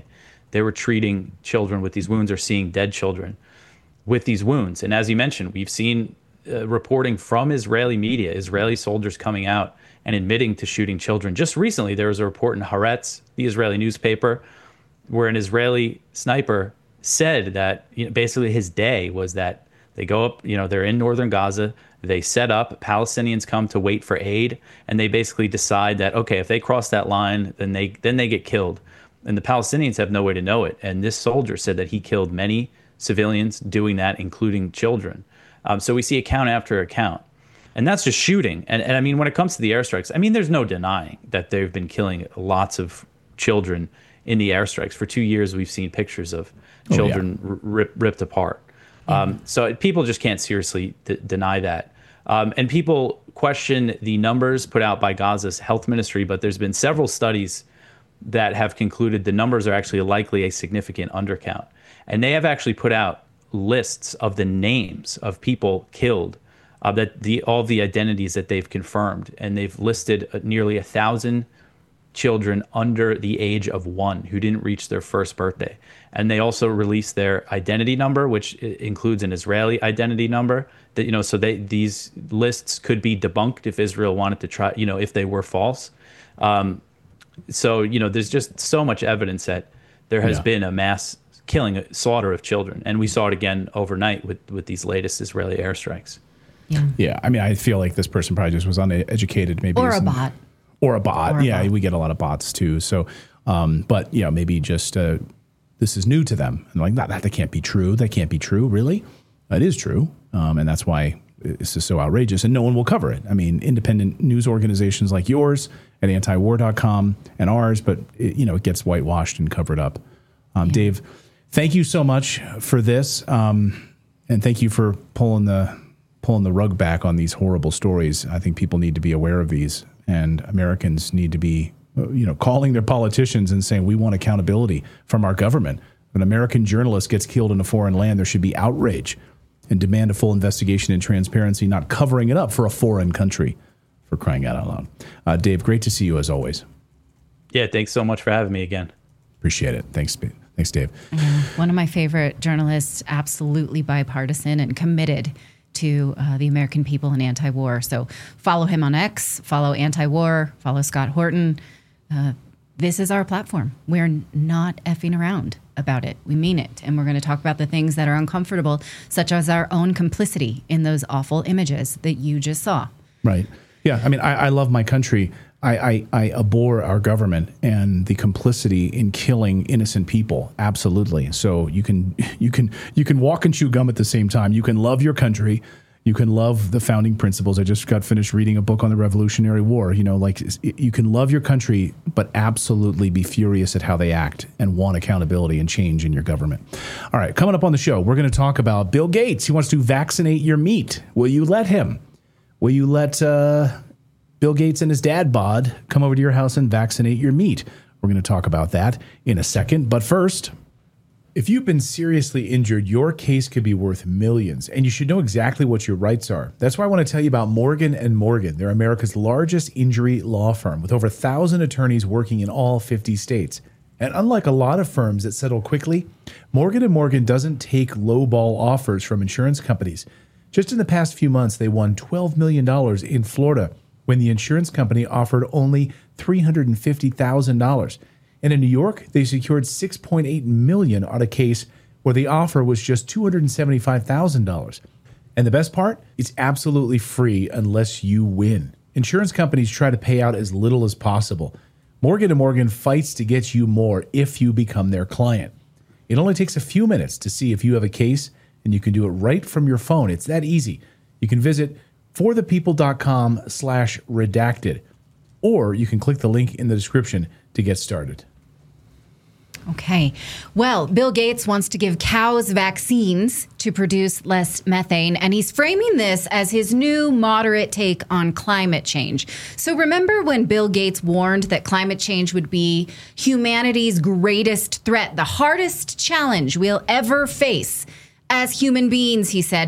they were treating children with these wounds or seeing dead children with these wounds. And as you mentioned, we've seen reporting from Israeli media, Israeli soldiers coming out and admitting to shooting children. Just recently, there was a report in Haaretz, the Israeli newspaper, where an Israeli sniper said that basically his day was that they go up, they're in northern Gaza, they set up, Palestinians come to wait for aid, and they basically decide that, okay, if they cross that line, then they get killed. And the Palestinians have no way to know it. And this soldier said that he killed many civilians doing that, including children. So we see account after account. And that's just shooting. And I mean, when it comes to the airstrikes, I mean, there's no denying that they've been killing lots of children in the airstrikes. For 2 years, we've seen pictures of children ripped apart. So people just can't seriously deny that. And people question the numbers put out by Gaza's health ministry, but there's been several studies that have concluded the numbers are actually likely a significant undercount. And they have actually put out lists of the names of people killed, all the identities that they've confirmed. And they've listed nearly 1,000 children under the age of 1 who didn't reach their first birthday. And they also released their identity number, which includes an Israeli identity number. That so these lists could be debunked if Israel wanted to try, if they were false. So there's just so much evidence that there has been a mass killing, slaughter of children, and we saw it again overnight with these latest Israeli airstrikes. Yeah. I mean, I feel like this person probably just was uneducated, maybe, or a bot. Or a bot. We get a lot of bots too. So, but maybe just this is new to them, and like that can't be true. That can't be true. Really, it is true, and that's why this is so outrageous, and no one will cover it. I mean, independent news organizations like yours at antiwar.com and ours, but it gets whitewashed and covered up. Dave, thank you so much for this, and thank you for pulling the rug back on these horrible stories. I think people need to be aware of these, and Americans need to be, calling their politicians and saying we want accountability from our government. If an American journalist gets killed in a foreign land, there should be outrage and demand a full investigation and transparency, not covering it up for a foreign country, for crying out loud. Dave, great to see you as always. Yeah, thanks so much for having me again. Appreciate it. Thanks, Dave. One of my favorite journalists, absolutely bipartisan and committed to the American people and anti-war. So follow him on X, follow Anti-War, follow Scott Horton. This is our platform. We're not effing around about it. We mean it. And we're going to talk about the things that are uncomfortable, such as our own complicity in those awful images that you just saw. Right. Yeah. I mean, I love my country. I abhor our government and the complicity in killing innocent people. Absolutely. So you can walk and chew gum at the same time. You can love your country. You can love the founding principles. I just got finished reading a book on the Revolutionary War. You can love your country, but absolutely be furious at how they act and want accountability and change in your government. All right. Coming up on the show, we're going to talk about Bill Gates. He wants to vaccinate your meat. Will you let him? Will you let Bill Gates and his dad bod come over to your house and vaccinate your meat? We're going to talk about that in a second. But first, if you've been seriously injured, your case could be worth millions, and you should know exactly what your rights are. That's why I want to tell you about Morgan & Morgan. They're America's largest injury law firm with over 1,000 attorneys working in all 50 states. And unlike a lot of firms that settle quickly, Morgan & Morgan doesn't take lowball offers from insurance companies. Just in the past few months, they won $12 million in Florida when the insurance company offered only $350,000. And in New York, they secured $6.8 million on a case where the offer was just $275,000. And the best part? It's absolutely free unless you win. Insurance companies try to pay out as little as possible. Morgan & Morgan fights to get you more if you become their client. It only takes a few minutes to see if you have a case, and you can do it right from your phone. It's that easy. You can visit forthepeople.com/redacted, or you can click the link in the description to get started. Okay. Well, Bill Gates wants to give cows vaccines to produce less methane, and he's framing this as his new moderate take on climate change. So remember when Bill Gates warned that climate change would be humanity's greatest threat, the hardest challenge we'll ever face as human beings, he said.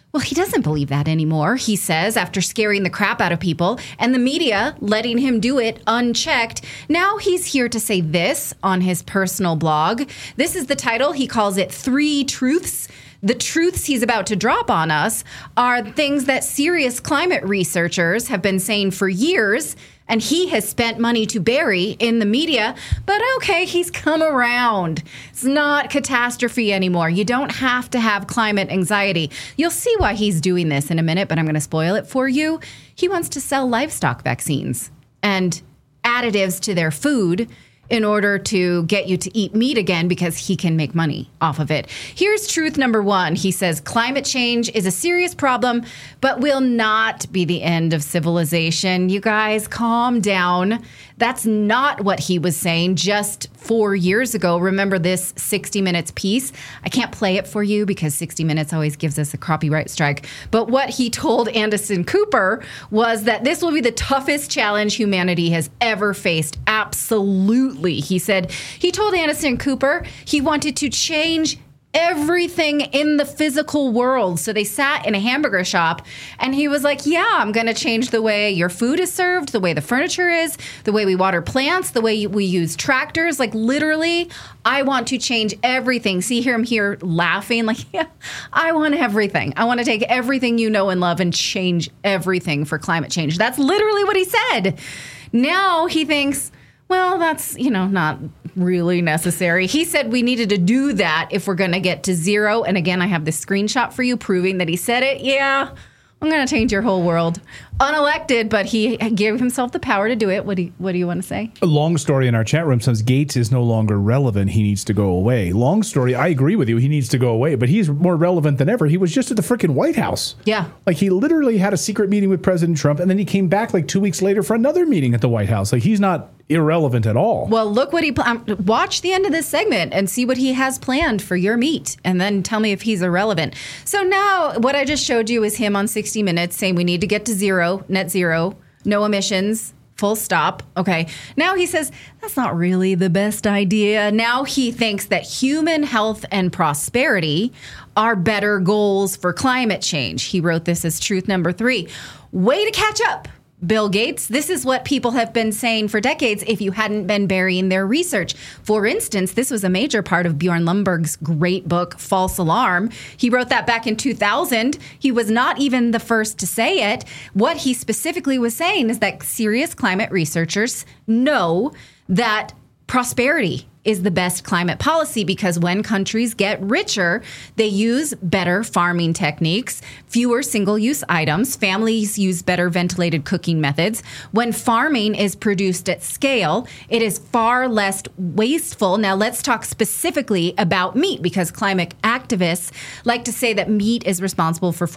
Well, he doesn't believe that anymore, he says, after scaring the crap out of people and the media letting him do it unchecked. Now he's here to say this on his personal blog. This is the title. He calls it 3 Truths. The truths he's about to drop on us are things that serious climate researchers have been saying for years, and he has spent money to bury in the media. But okay, he's come around. It's not catastrophe anymore. You don't have to have climate anxiety. You'll see why he's doing this in a minute, but I'm going to spoil it for you. He wants to sell livestock vaccines and additives to their food in order to get you to eat meat again because he can make money off of it. Here's truth number 1. He says climate change is a serious problem, but will not be the end of civilization. You guys, calm down. That's not what he was saying just 4 years ago. Remember this 60 Minutes piece? I can't play it for you because 60 Minutes always gives us a copyright strike. But what he told Anderson Cooper was that this will be the toughest challenge humanity has ever faced. Absolutely. He said he told Anderson Cooper he wanted to change everything in the physical world. So they sat in a hamburger shop and he was like, yeah, I'm going to change the way your food is served, the way the furniture is, the way we water plants, the way we use tractors. Like literally, I want to change everything. See, hear him here laughing like, yeah, I want everything. I want to take everything you know and love and change everything for climate change. That's literally what he said. Now he thinks, well, that's, not really necessary. He said we needed to do that if we're going to get to zero. And again, I have this screenshot for you proving that he said it. Yeah, I'm going to change your whole world. Unelected, but he gave himself the power to do it. What do you want to say? A long story in our chat room says Gates is no longer relevant. He needs to go away. Long story. I agree with you. He needs to go away, but he's more relevant than ever. He was just at the freaking White House. Yeah. Like he literally had a secret meeting with President Trump, and then he came back like 2 weeks later for another meeting at the White House. Like he's not irrelevant at all. Well, look what he watch the end of this segment and see what he has planned for your meat, and then tell me if he's irrelevant. So now what I just showed you is him on 60 Minutes saying we need to get to zero, net zero, no emissions, full stop. Okay. Now he says that's not really the best idea. Now he thinks that human health and prosperity are better goals for climate change. He wrote this as truth number 3. Way to catch up, Bill Gates. This is what people have been saying for decades if you hadn't been burying their research. For instance, this was a major part of Bjorn Lomborg's great book, False Alarm. He wrote that back in 2000. He was not even the first to say it. What he specifically was saying is that serious climate researchers know that prosperity is the best climate policy because when countries get richer, they use better farming techniques, fewer single-use items, families use better ventilated cooking methods. When farming is produced at scale, it is far less wasteful. Now, let's talk specifically about meat because climate activists like to say that meat is responsible for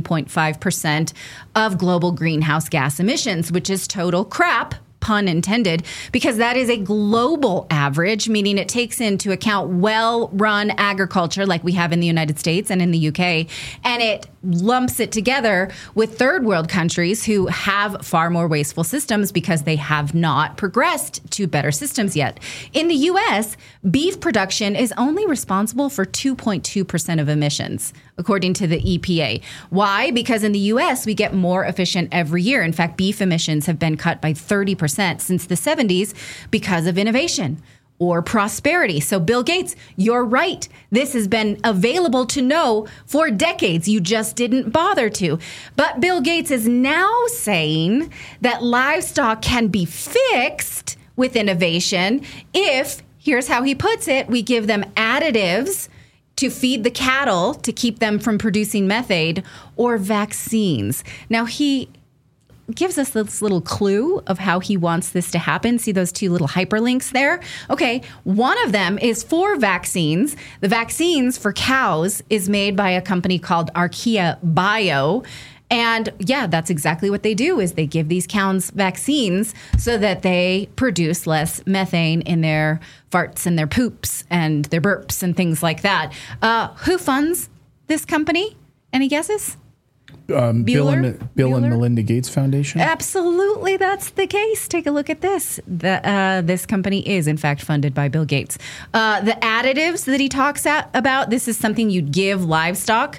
14.5% of global greenhouse gas emissions, which is total crap. Pun intended, because that is a global average, meaning it takes into account well-run agriculture like we have in the United States and in the UK, and it lumps it together with third world countries who have far more wasteful systems because they have not progressed to better systems yet. In the US, beef production is only responsible for 2.2% of emissions, according to the EPA. Why? Because in the US, we get more efficient every year. In fact, beef emissions have been cut by 30% since the 70s because of innovation or prosperity. So Bill Gates, you're right. This has been available to know for decades. You just didn't bother to. But Bill Gates is now saying that livestock can be fixed with innovation if, here's how he puts it, we give them additives to feed the cattle to keep them from producing methane or vaccines. Now, he gives us this little clue of how he wants this to happen. See those 2 little hyperlinks there? Okay, one of them is for vaccines. The vaccines for cows is made by a company called Archaea Bio. And yeah, that's exactly what they do is they give these cows vaccines so that they produce less methane in their farts and their poops and their burps and things like that. Who funds this company? Any guesses? Bill and Melinda Gates Foundation? Absolutely, that's the case. Take a look at this. This company is, in fact, funded by Bill Gates. The additives that he talks about, this is something you'd give livestock.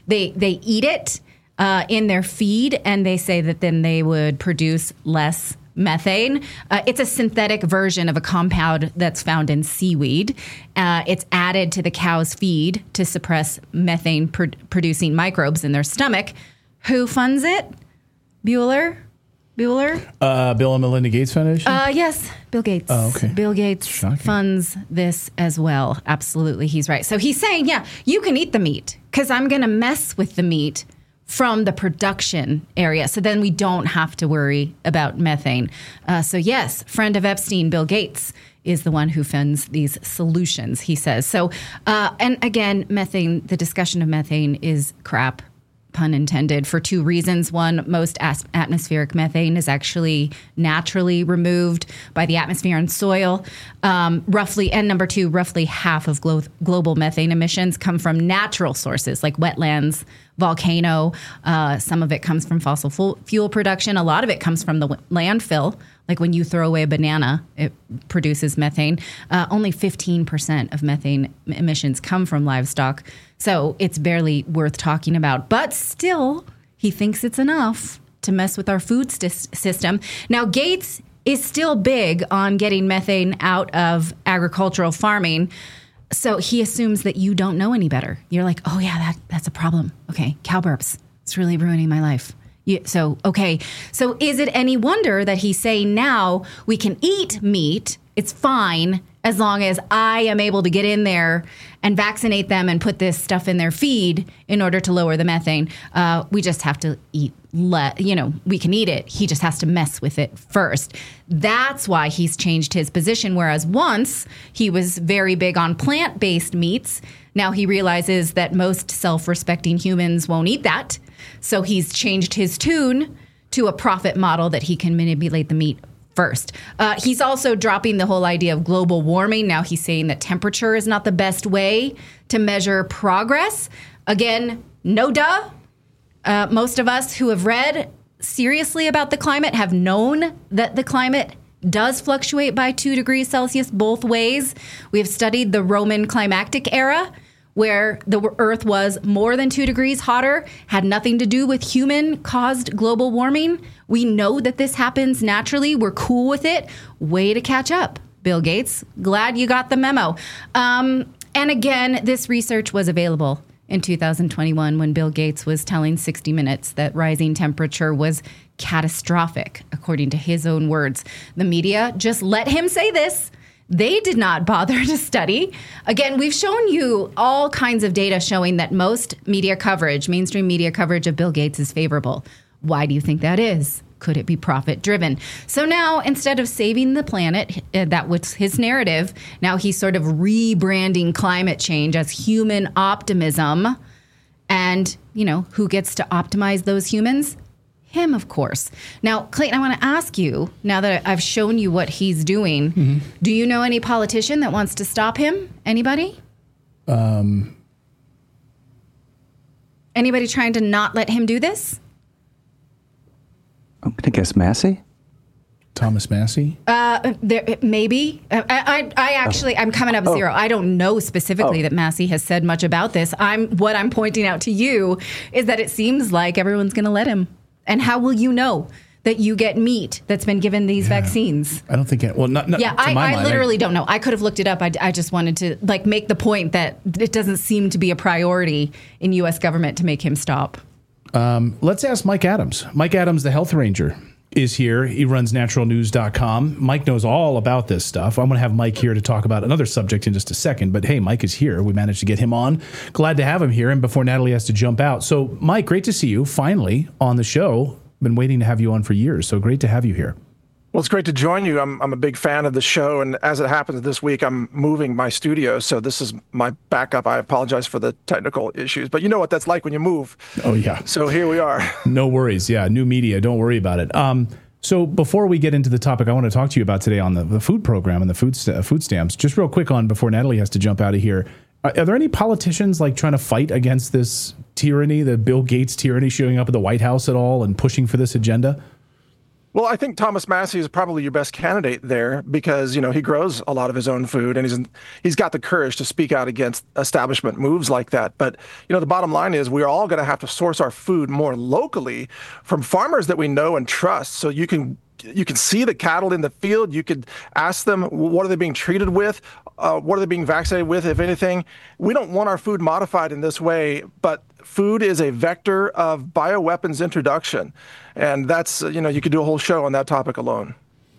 They eat it in their feed, and they say that then they would produce less methane. It's a synthetic version of a compound that's found in seaweed. It's added to the cow's feed to suppress methane producing microbes in their stomach. Who funds it? Bueller? Bill and Melinda Gates Foundation? Yes, Bill Gates. Oh, okay. Bill Gates funds this as well. Absolutely, he's right. So he's saying, yeah, you can eat the meat because I'm going to mess with the meat from the production area. So then we don't have to worry about methane. So yes, friend of Epstein, Bill Gates, is the one who funds these solutions, he says. So, and again, methane, the discussion of methane is crap. Pun intended, for two reasons. One, most atmospheric methane is actually naturally removed by the atmosphere and soil. Roughly, and number two, roughly half of global methane emissions come from natural sources like wetlands, volcano. Some of it comes from fossil fuel production. A lot of it comes from the landfill. Like when you throw away a banana, it produces methane. Only 15% of methane emissions come from livestock. So it's barely worth talking about. But still, he thinks it's enough to mess with our food system. Now, Gates is still big on getting methane out of agricultural farming. So he assumes that you don't know any better. You're like, oh, yeah, that's a problem. Okay, cow burps. It's really ruining my life. So is it any wonder that he's saying now we can eat meat, it's fine, as long as I am able to get in there and vaccinate them and put this stuff in their feed in order to lower the methane. We just have to eat, we can eat it. He just has to mess with it first. That's why he's changed his position, whereas once he was very big on plant-based meats. Now he realizes that most self-respecting humans won't eat that. So he's changed his tune to a profit model that he can manipulate the meat first. He's also dropping the whole idea of global warming. Now he's saying that temperature is not the best way to measure progress. Again, no duh. Most of us who have read seriously about the climate have known that the climate does fluctuate by 2 degrees Celsius both ways. We have studied the Roman climactic era, where the Earth was more than 2 degrees hotter, had nothing to do with human-caused global warming. We know that this happens naturally. We're cool with it. Way to catch up, Bill Gates. Glad you got the memo. And again, this research was available in 2021 when Bill Gates was telling 60 Minutes that rising temperature was catastrophic, according to his own words. The media just let him say this. They did not bother to study. Again, we've shown you all kinds of data showing that most media coverage, mainstream media coverage of Bill Gates is favorable. Why do you think that is? Could it be profit driven? So now, instead of saving the planet, that was his narrative, now he's sort of rebranding climate change as human optimism. And, who gets to optimize those humans? Him, of course. Now, Clayton, I want to ask you, now that I've shown you what he's doing, do you know any politician that wants to stop him? Anybody? Anybody trying to not let him do this? I'm going to guess Massey. Thomas Massey? Maybe. I'm coming up zero. I don't know specifically that Massey has said much about this. What I'm pointing out to you is that it seems like everyone's going to let him. And how will you know that you get meat that's been given these vaccines? I don't think it. Well, not. Yeah, I literally don't know. I could have looked it up. I just wanted to make the point that it doesn't seem to be a priority in U.S. government to make him stop. Let's ask Mike Adams. Mike Adams, the health ranger, is here. He runs naturalnews.com. Mike knows all about this stuff. I'm going to have Mike here to talk about another subject in just a second. But hey, Mike is here. We managed to get him on. Glad to have him here. And before Natalie has to jump out. So, Mike, great to see you finally on the show. Been waiting to have you on for years. So great to have you here. Well, it's great to join you. I'm a big fan of the show. And as it happens this week, I'm moving my studio. So this is my backup. I apologize for the technical issues. But you know what that's like when you move. Oh, yeah. So here we are. No worries. Yeah, new media. Don't worry about it. So before we get into the topic I want to talk to you about today on the food program and the food stamps, just real quick before Natalie has to jump out of here. Are there any politicians trying to fight against this tyranny, the Bill Gates tyranny, showing up at the White House at all and pushing for this agenda? Well, I think Thomas Massie is probably your best candidate there because, he grows a lot of his own food and he's got the courage to speak out against establishment moves like that. But, the bottom line is we're all going to have to source our food more locally from farmers that we know and trust. So you can see the cattle in the field. You could ask them, what are they being treated with? What are they being vaccinated with, if anything? We don't want our food modified in this way, but food is a vector of bioweapons introduction. And that's, you could do a whole show on that topic alone.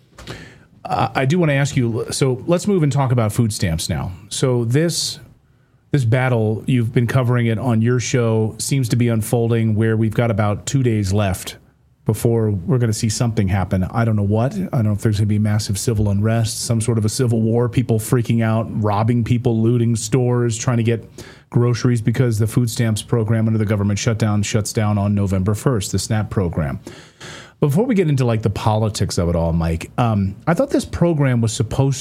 I do want to ask you, so let's move and talk about food stamps now. So this battle, you've been covering it on your show, seems to be unfolding where we've got about 2 days left before we're going to see something happen. I don't know what. I don't know if there's going to be massive civil unrest, some sort of a civil war, people freaking out, robbing people, looting stores, trying to get groceries because the food stamps program under the government shuts down on November 1st, the SNAP program. Before we get into like the politics of it all, Mike, I thought this program was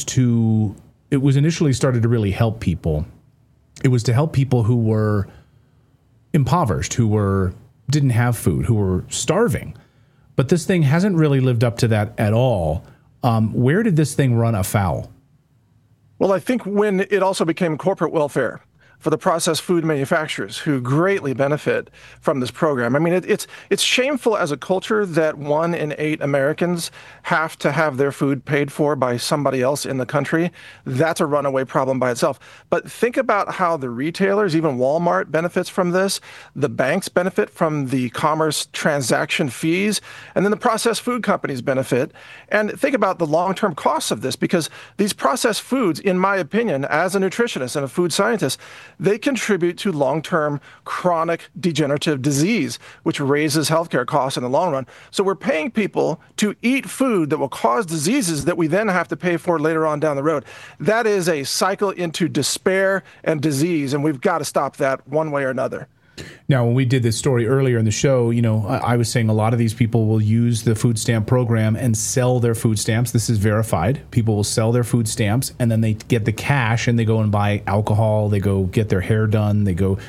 it was initially started to really help people. It was to help people who were impoverished, who didn't have food, who were starving. But this thing hasn't really lived up to that at all. Where did this thing run afoul? Well, I think when it also became corporate welfare for the processed food manufacturers who greatly benefit from this program. I mean, it's shameful as a culture that 1 in 8 Americans have to have their food paid for by somebody else in the country. That's a runaway problem by itself. But think about how the retailers, even Walmart, benefits from this. The banks benefit from the commerce transaction fees, and then the processed food companies benefit. And think about the long-term costs of this, because these processed foods, in my opinion, as a nutritionist and a food scientist, they contribute to long-term chronic degenerative disease, which raises healthcare costs in the long run. So we're paying people to eat food that will cause diseases that we then have to pay for later on down the road. That is a cycle into despair and disease, and we've got to stop that one way or another. Now, when we did this story earlier in the show, I was saying a lot of these people will use the food stamp program and sell their food stamps. This is verified. People will sell their food stamps, and then they get the cash and they go and buy alcohol. They go get their hair done. They go,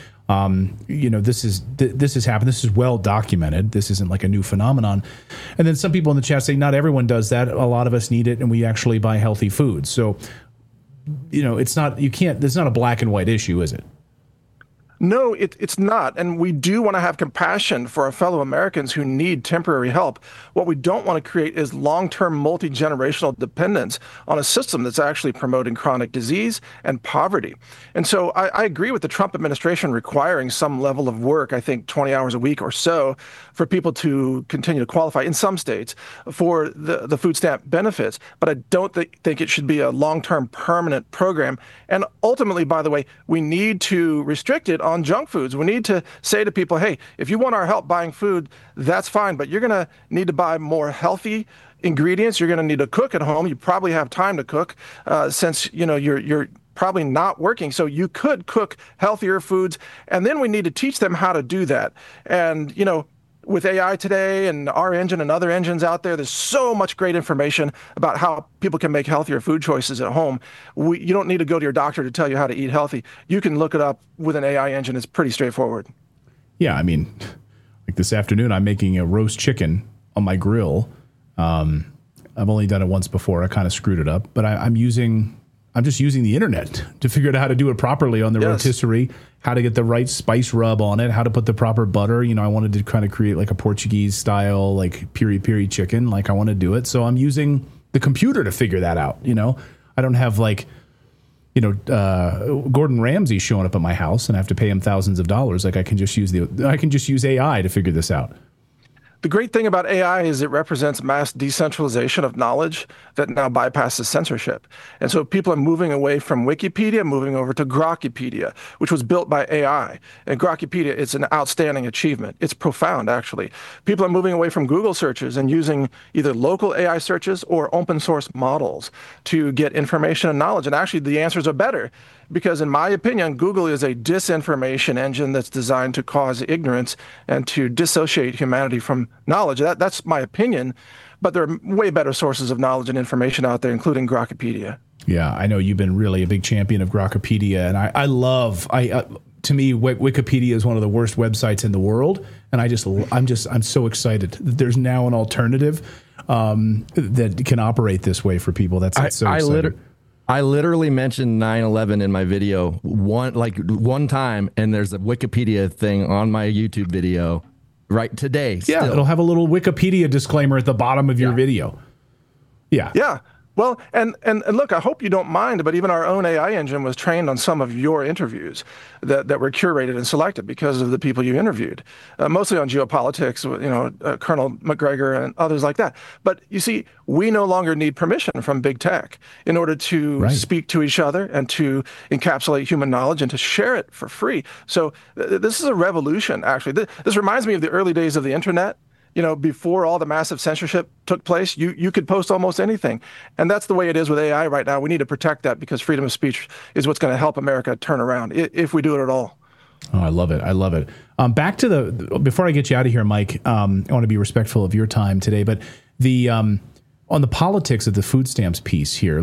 this has happened. This is well documented. This isn't like a new phenomenon. And then some people in the chat say, not everyone does that. A lot of us need it, and we actually buy healthy food. So, it's not a black and white issue, is it? No, it's not. And we do want to have compassion for our fellow Americans who need temporary help. What we don't want to create is long-term multi-generational dependence on a system that's actually promoting chronic disease and poverty. And so I agree with the Trump administration requiring some level of work, I think 20 hours a week or so, for people to continue to qualify in some states for the food stamp benefits. But I don't think it should be a long-term permanent program. And ultimately, by the way, we need to restrict it on junk foods. We need to say to people, hey, if you want our help buying food, that's fine, but you're going to need to buy more healthy ingredients. You're going to need to cook at home. You probably have time to cook since you're probably not working. So you could cook healthier foods, and then we need to teach them how to do that. And with AI today and our engine and other engines out there's so much great information about how people can make healthier food choices at home. You don't need to go to your doctor to tell you how to eat healthy. You can look it up with an AI engine. It's pretty straightforward. Yeah, I mean, like this afternoon, I'm making a roast chicken on my grill. I've only done it once before. I kind of screwed it up, but I'm just using the internet to figure out how to do it properly on the rotisserie, how to get the right spice rub on it, how to put the proper butter. I wanted to kind of create like a Portuguese style, like piri-piri chicken, like I want to do it. So I'm using the computer to figure that out. I don't have like, Gordon Ramsay showing up at my house and I have to pay him thousands of dollars. Like I can just use AI to figure this out. The great thing about AI is it represents mass decentralization of knowledge that now bypasses censorship. And so people are moving away from Wikipedia, moving over to Grokkipedia, which was built by AI. And Grokkipedia, it's an outstanding achievement. It's profound, actually. People are moving away from Google searches and using either local AI searches or open source models to get information and knowledge. And actually, the answers are better. Because in my opinion, Google is a disinformation engine that's designed to cause ignorance and to dissociate humanity from knowledge. That's my opinion, but there are way better sources of knowledge and information out there, including Grokkipedia. Yeah, I know you've been really a big champion of Grokkipedia, and I love to me, Wikipedia is one of the worst websites in the world, and I'm so excited that there's now an alternative that can operate this way for people. That's so exciting. I literally mentioned 9/11 in my video one time, and there's a Wikipedia thing on my YouTube video right today. Yeah, it'll have a little Wikipedia disclaimer at the bottom of your video. Yeah. Yeah. Well, and look, I hope you don't mind, but even our own AI engine was trained on some of your interviews that were curated and selected because of the people you interviewed, mostly on geopolitics, Colonel McGregor and others like that. But you see, we no longer need permission from big tech in order to speak to each other and to encapsulate human knowledge and to share it for free. So this is a revolution, actually. This reminds me of the early days of the internet. Before all the massive censorship took place, you could post almost anything. And that's the way it is with AI right now. We need to protect that because freedom of speech is what's going to help America turn around, if we do it at all. Oh, I love it. I love it. Back to before I get you out of here, Mike, I want to be respectful of your time today, but on the politics of the food stamps piece here,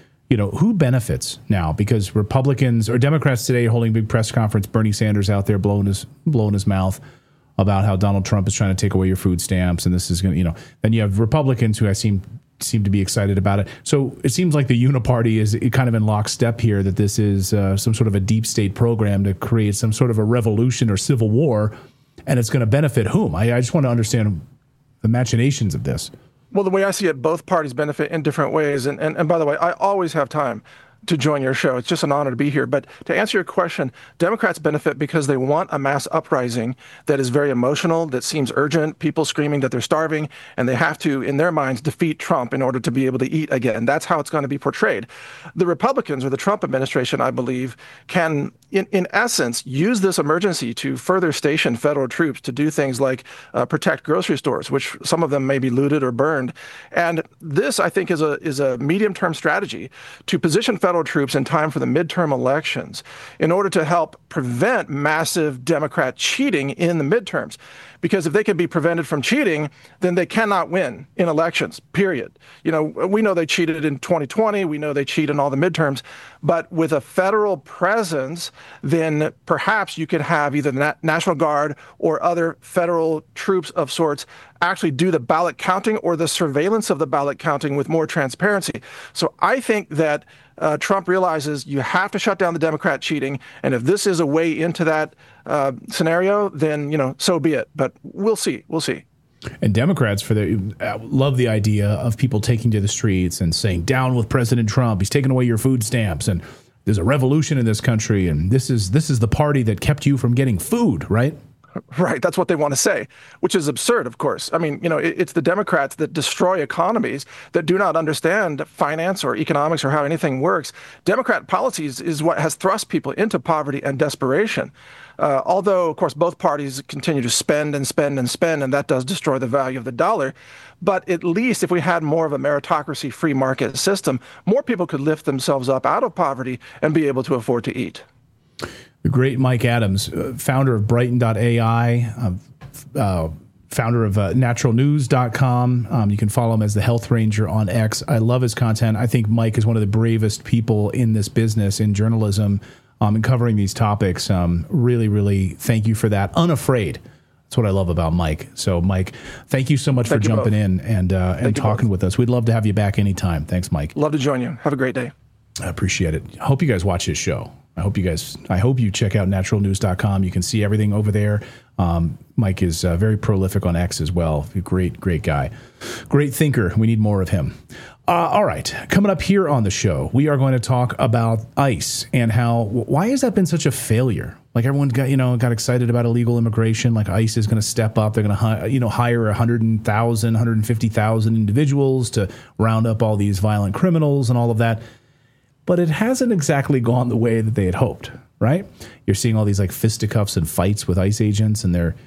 who benefits now? Because Republicans or Democrats today are holding a big press conference, Bernie Sanders out there blowing his mouth about how Donald Trump is trying to take away your food stamps, and this is going to, then you have Republicans who seem to be excited about it. So it seems like the uniparty is kind of in lockstep here, that this is some sort of a deep state program to create some sort of a revolution or civil war, and it's going to benefit whom? I just want to understand the machinations of this. Well, the way I see it, both parties benefit in different ways. And by the way, I always have time to join your show. It's just an honor to be here. But to answer your question, Democrats benefit because they want a mass uprising that is very emotional, that seems urgent, people screaming that they're starving, and they have to, in their minds, defeat Trump in order to be able to eat again. That's how it's going to be portrayed. The Republicans, or the Trump administration, I believe, can, in essence, use this emergency to further station federal troops to do things like protect grocery stores, which some of them may be looted or burned. And this, I think, is a medium-term strategy to position federal troops in time for the midterm elections in order to help prevent massive Democrat cheating in the midterms. Because if they can be prevented from cheating, then they cannot win in elections, period. We know they cheated in 2020. We know they cheat in all the midterms. But with a federal presence, then perhaps you could have either the National Guard or other federal troops of sorts actually do the ballot counting or the surveillance of the ballot counting with more transparency. So I think that Trump realizes you have to shut down the Democrat cheating. And if this is a way into that scenario, then, so be it. But we'll see. We'll see. And Democrats love the idea of people taking to the streets and saying, down with President Trump. He's taking away your food stamps. And there's a revolution in this country. And this is the party that kept you from getting food, right? Right. That's what they want to say, which is absurd, of course. I mean, it's the Democrats that destroy economies, that do not understand finance or economics or how anything works. Democrat policies is what has thrust people into poverty and desperation. Although, of course, both parties continue to spend and spend and spend, and that does destroy the value of the dollar. But at least if we had more of a meritocracy free market system, more people could lift themselves up out of poverty and be able to afford to eat. The great Mike Adams, founder of Brighton.ai, founder of naturalnews.com. You can follow him as the Health Ranger on X. I love his content. I think Mike is one of the bravest people in this business, in journalism, and covering these topics. Really, really thank you for that. Unafraid. That's what I love about Mike. So, Mike, thank you so much for jumping in and talking with us. We'd love to have you back anytime. Thanks, Mike. Love to join you. Have a great day. I appreciate it. I hope you guys watch his show. I hope you check out naturalnews.com. You can see everything over there. Mike is very prolific on X as well. Great guy. Great thinker. We need more of him. All right. Coming up here on the show, we are going to talk about ICE and why has that been such a failure? Like everyone got excited about illegal immigration. Like ICE is going to step up. They're going to hire 100,000, 150,000 individuals to round up all these violent criminals and all of that. But it hasn't exactly gone the way that they had hoped, right? You're seeing all these like fisticuffs and fights with ICE agents, and they're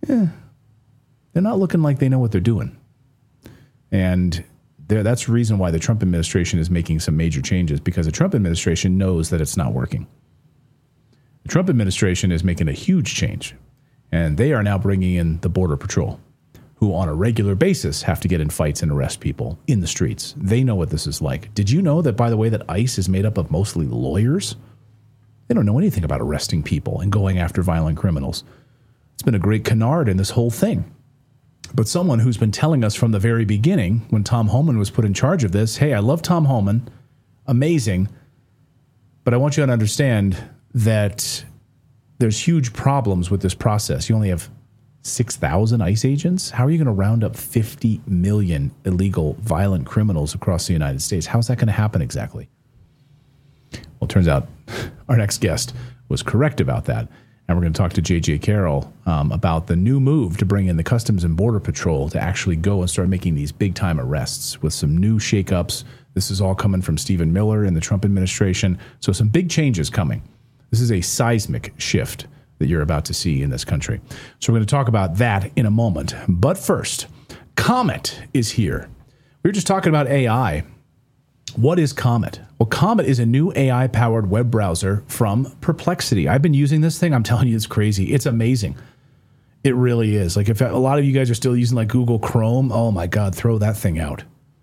not looking like they know what they're doing. And that's the reason why the Trump administration is making some major changes, because the Trump administration knows that it's not working. The Trump administration is making a huge change, and they are now bringing in the Border Patrol, who on a regular basis have to get in fights and arrest people in the streets. They know what this is like. Did you know that, by the way, that ICE is made up of mostly lawyers? They don't know anything about arresting people and going after violent criminals. It's been a great canard in this whole thing. But someone who's been telling us from the very beginning, when Tom Homan was put in charge of this, hey, I love Tom Homan, amazing, but I want you to understand that there's huge problems with this process. You only have 6,000 ICE agents. How are you going to round up 50 million illegal violent criminals across the United States? How's that going to happen exactly? Well, it turns out our next guest was correct about that. And we're going to talk to J.J. Carroll about the new move to bring in the Customs and Border Patrol to actually go and start making these big-time arrests with some new shakeups. This is all coming from Stephen Miller in the Trump administration. So some big changes coming. This is a seismic shift that you're about to see in this country. So we're going to talk about that in a moment. But first, Comet is here. We were just talking about AI. What is Comet? Well, Comet is a new AI-powered web browser from Perplexity. I've been using this thing. I'm telling you, it's crazy. It's amazing. It really is. Like, if a lot of you guys are still using like Google Chrome, oh my God, throw that thing out.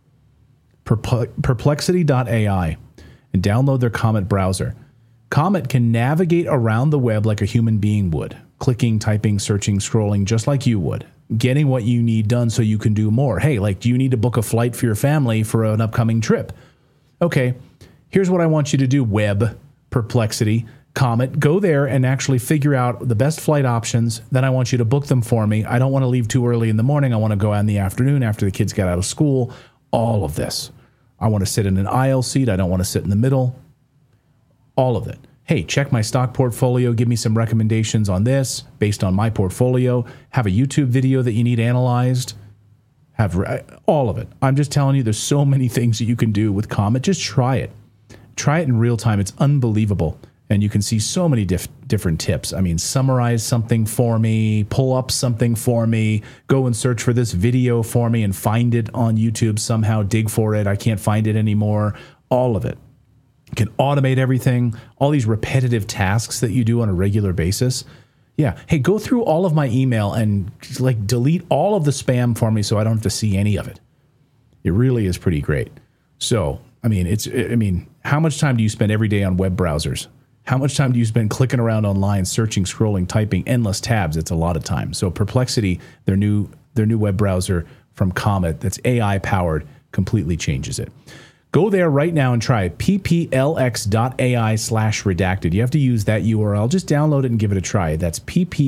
Perplexity.ai and download their Comet browser. Comet can navigate around the web like a human being would, clicking, typing, searching, scrolling, just like you would, getting what you need done so you can do more. Hey, like, do you need to book a flight for your family for an upcoming trip? Okay, here's what I want you to do, Web, Perplexity, Comet. Go there and actually figure out the best flight options. Then I want you to book them for me. I don't want to leave too early in the morning. I want to go out in the afternoon after the kids get out of school. All of this. I want to sit in an aisle seat. I don't want to sit in the middle. All of it. Hey, check my stock portfolio. Give me some recommendations on this based on my portfolio. Have a YouTube video that you need analyzed. Have all of it. I'm just telling you, there's so many things that you can do with Comet. Just try it. Try it in real time. It's unbelievable. And you can see so many different tips. I mean, summarize something for me, pull up something for me, go and search for this video for me and find it on YouTube somehow, dig for it. I can't find it anymore. All of it. You can automate everything, all these repetitive tasks that you do on a regular basis. Yeah. Hey, go through all of my email and like delete all of the spam for me so I don't have to see any of it. It really is pretty great. So, I mean, how much time do you spend every day on web browsers? How much time do you spend clicking around online, searching, scrolling, typing endless tabs? It's a lot of time. So Perplexity, their new web browser from Comet that's AI powered, completely changes it. Go there right now and try it. pplx.ai/redacted. You have to use that URL. Just download it and give it a try. That's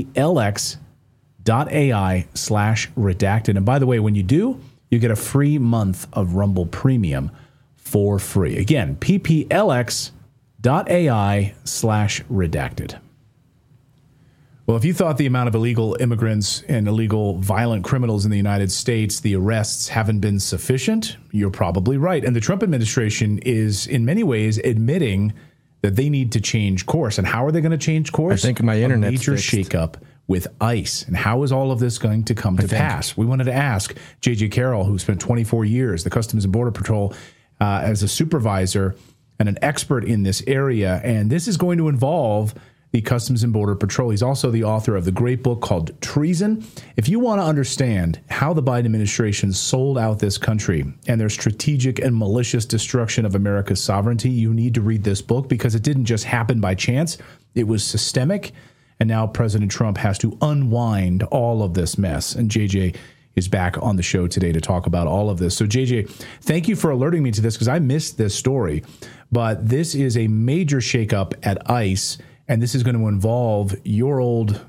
pplx.ai/redacted. And by the way, when you do, you get a free month of Rumble Premium for free. Again, pplx.ai/redacted. Well, if you thought the amount of illegal immigrants and illegal violent criminals in the United States, the arrests haven't been sufficient, you're probably right. And the Trump administration is in many ways admitting that they need to change course. And how are they going to change course? I think my internet's major shakeup with ICE. And how is all of this going to come to pass? We wanted to ask J.J. Carroll, who spent 24 years, the Customs and Border Patrol, as a supervisor and an expert in this area. And this is going to involve the Customs and Border Patrol. He's also the author of the great book called Treason. If you want to understand how the Biden administration sold out this country and their strategic and malicious destruction of America's sovereignty, you need to read this book because it didn't just happen by chance. It was systemic. And now President Trump has to unwind all of this mess. And JJ is back on the show today to talk about all of this. So JJ, thank you for alerting me to this because I missed this story. But this is a major shakeup at ICE. And this is going to involve your old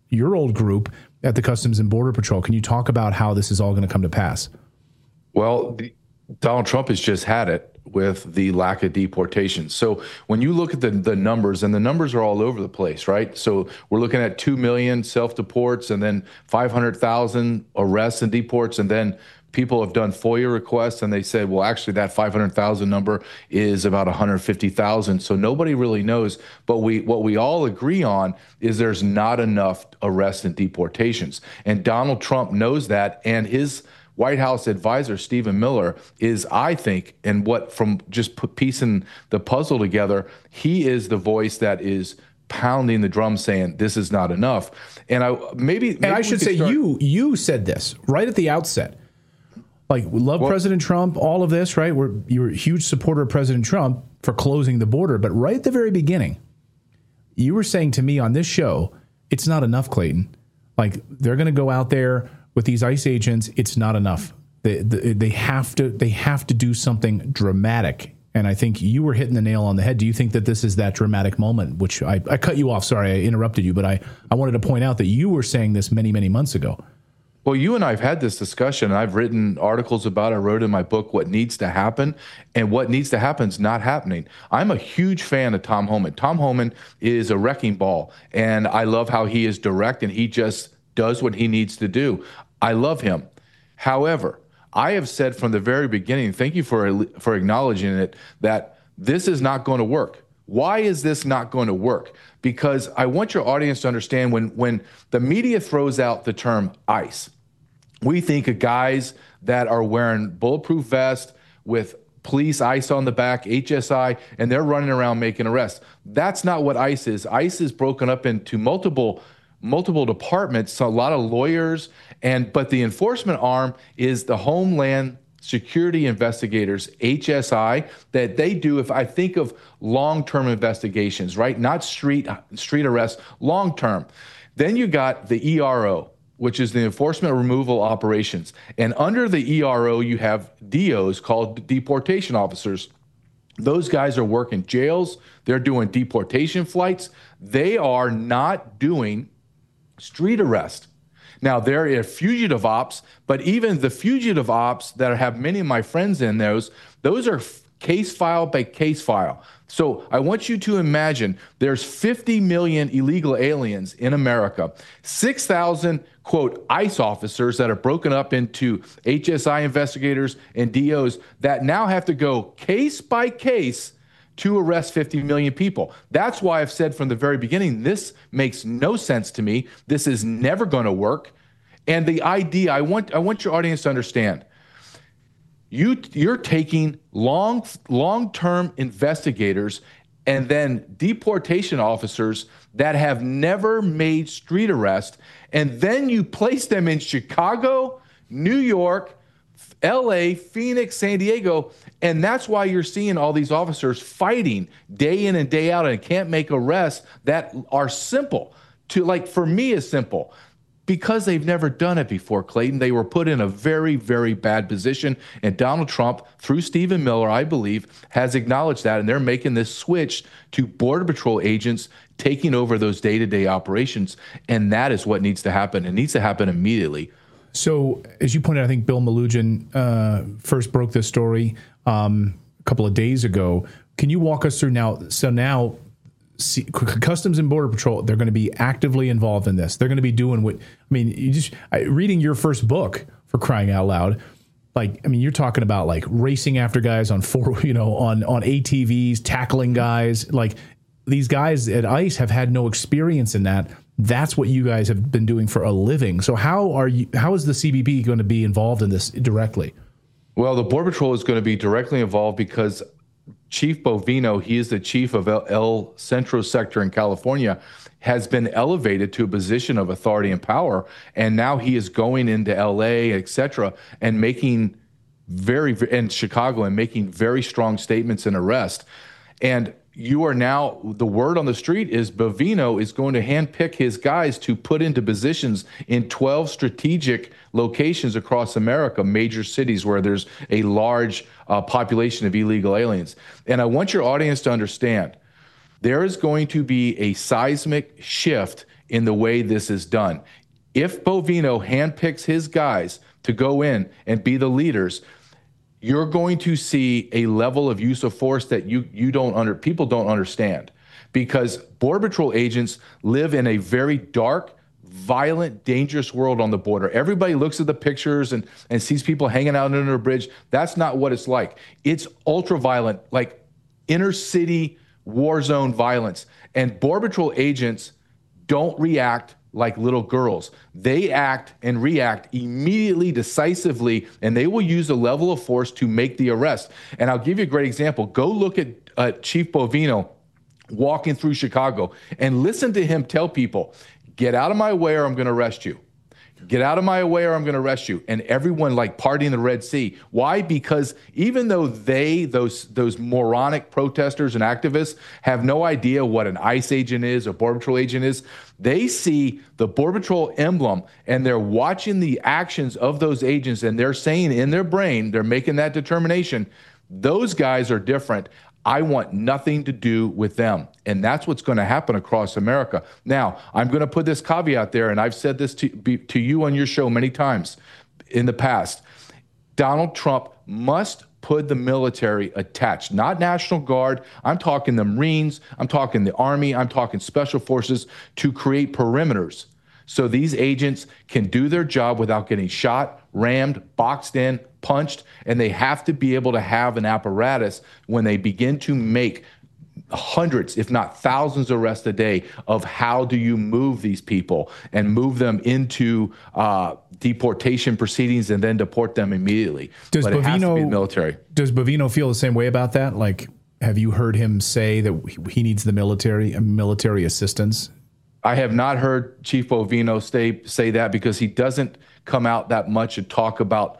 group at the Customs and Border Patrol. Can you talk about how this is all going to come to pass? Well, Donald Trump has just had it with the lack of deportation. So when you look at the numbers, and the numbers are all over the place, right? So we're looking at 2 million self-deports and then 500,000 arrests and deports, and then people have done FOIA requests and they said, well, actually that 500,000 number is about 150,000. So nobody really knows. But what we all agree on is there's not enough arrests and deportations. And Donald Trump knows that. And his White House advisor, Stephen Miller, is, I think, and what from just piecing the puzzle together, he is the voice that is pounding the drum saying this is not enough. And I should say you said this right at the outset. Like, we love President Trump, all of this, right? You were a huge supporter of President Trump for closing the border. But right at the very beginning, You were saying to me on this show, it's not enough, Clayton. Like, they're going to go out there with these ICE agents. It's not enough. They have to do something dramatic. And I think you were hitting the nail on the head. Do you think that this is that dramatic moment? Which I cut you off. Sorry, I interrupted you. But I wanted to point out that you were saying this many, many months ago. Well, you and I have had this discussion. I've written articles about it. I wrote in my book what needs to happen, and what needs to happen is not happening. I'm a huge fan of Tom Homan. Tom Homan is a wrecking ball, and I love how he is direct, and he just does what he needs to do. I love him. However, I have said from the very beginning, thank you for acknowledging it, that this is not going to work. Why is this not going to work? Because I want your audience to understand when the media throws out the term ICE, we think of guys that are wearing bulletproof vests with police ICE on the back, HSI, and they're running around making arrests. That's not what ICE is. ICE is broken up into multiple departments, so a lot of lawyers, but the enforcement arm is the Homeland Security Investigators, HSI, that they do, if I think of long-term investigations, right? Not street arrests, long-term. Then you got the ERO, which is the Enforcement Removal Operations. And under the ERO, you have DOs called deportation officers. Those guys are working jails. They're doing deportation flights. They are not doing street arrest. Now, they're a fugitive ops, but even the fugitive ops that have many of my friends in those are case file by case file. So I want you to imagine there's 50 million illegal aliens in America, 6,000, quote, ICE officers that are broken up into HSI investigators and DOs that now have to go case by case to arrest 50 million people. That's why I've said from the very beginning, this makes no sense to me. This is never going to work. And the idea, I want your audience to understand, you're taking long-term investigators and then deportation officers that have never made street arrest, and then you place them in Chicago, New York, LA, Phoenix, San Diego, and that's why you're seeing all these officers fighting day in and day out and can't make arrests that are simple. For me, is simple. Because they've never done it before, Clayton, they were put in a very, very bad position. And Donald Trump, through Stephen Miller, I believe, has acknowledged that. And they're making this switch to Border Patrol agents taking over those day-to-day operations. And that is what needs to happen. It needs to happen immediately. So, as you pointed out, I think Bill Melugin first broke this story a couple of days ago. Can you walk us through now? So now, Customs and Border Patrol, they're going to be actively involved in this. They're going to be doing reading your first book, for crying out loud. You're talking about racing after guys on ATVs, tackling guys. These guys at ICE have had no experience in that. That's what you guys have been doing for a living. So how is the CBP going to be involved in this directly? Well, the Border Patrol is going to be directly involved because Chief Bovino, he is the chief of El Centro sector in California, has been elevated to a position of authority and power. And now he is going into LA, et cetera, and making and Chicago and making very strong statements and arrest. And you are now, the word on the street is Bovino is going to handpick his guys to put into positions in 12 strategic locations across America, major cities where there's a large population of illegal aliens. And I want your audience to understand, there is going to be a seismic shift in the way this is done. If Bovino handpicks his guys to go in and be the leaders, you're going to see a level of use of force that people don't understand, because Border Patrol agents live in a very dark, violent, dangerous world on the border. Everybody looks at the pictures and sees people hanging out under a bridge. That's not what it's like. It's ultra violent, like inner city war zone violence. And Border Patrol agents don't react like little girls. They act and react immediately, decisively, and they will use a level of force to make the arrest. And I'll give you a great example. Go look at Chief Bovino walking through Chicago and listen to him tell people, get out of my way or I'm going to arrest you. Get out of my way or I'm going to arrest you. And everyone like partying the Red Sea. Why? Because even though those moronic protesters and activists have no idea what an ICE agent is or Border Patrol agent is, they see the Border Patrol emblem and they're watching the actions of those agents and they're saying in their brain, they're making that determination, those guys are different. I want nothing to do with them. And that's what's going to happen across America. Now, I'm going to put this caveat there, and I've said this to you on your show many times in the past. Donald Trump must put the military attached, not National Guard. I'm talking the Marines. I'm talking the Army. I'm talking Special Forces to create perimeters so these agents can do their job without getting shot, rammed, boxed in, punched, and they have to be able to have an apparatus when they begin to make hundreds, if not thousands of arrests a day of how do you move these people and move them into deportation proceedings and then deport them immediately. Does but it has to be the military. Does Bovino feel the same way about that? Like, have you heard him say that he needs the military assistance? I have not heard Chief Bovino say that because he doesn't come out that much and talk about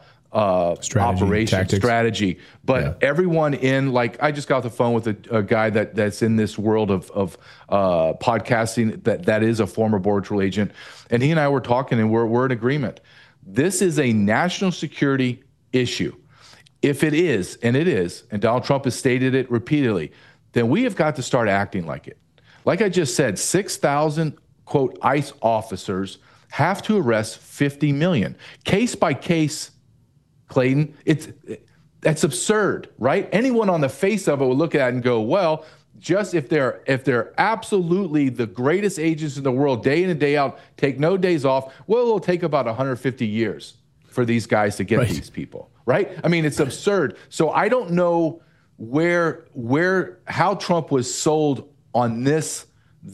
strategy. But everyone like, I just got off the phone with a guy that's in this world of podcasting that is a former Border Patrol agent. And he and I were talking and we're in agreement. This is a national security issue. If it is, and it is, and Donald Trump has stated it repeatedly, then we have got to start acting like it. Like I just said, 6,000, quote, ICE officers have to arrest 50 million. Case by case, Clayton, that's absurd, right? Anyone on the face of it will look at it and go, well, just if they're absolutely the greatest agents in the world, day in and day out, take no days off, well, it'll take about 150 years for these guys to get these people, right? I mean, it's absurd. So I don't know how Trump was sold on this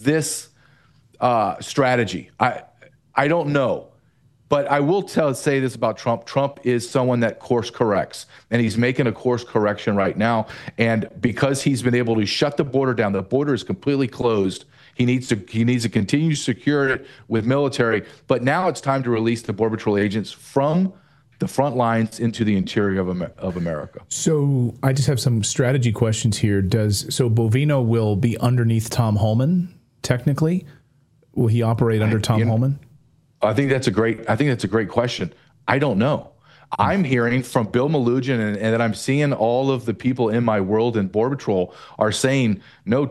strategy. I don't know. But I will say this about Trump. Trump is someone that course corrects, and he's making a course correction right now. And because he's been able to shut the border down, the border is completely closed. He needs to continue to secure it with military. But now it's time to release the Border Patrol agents from the front lines into the interior of America. So I just have some strategy questions here. So Bovino will be underneath Tom Homan, technically? Will he operate under Tom Homan? I think that's a great question. I don't know. I'm hearing from Bill Melugin and that I'm seeing all of the people in my world in Border Patrol are saying, no,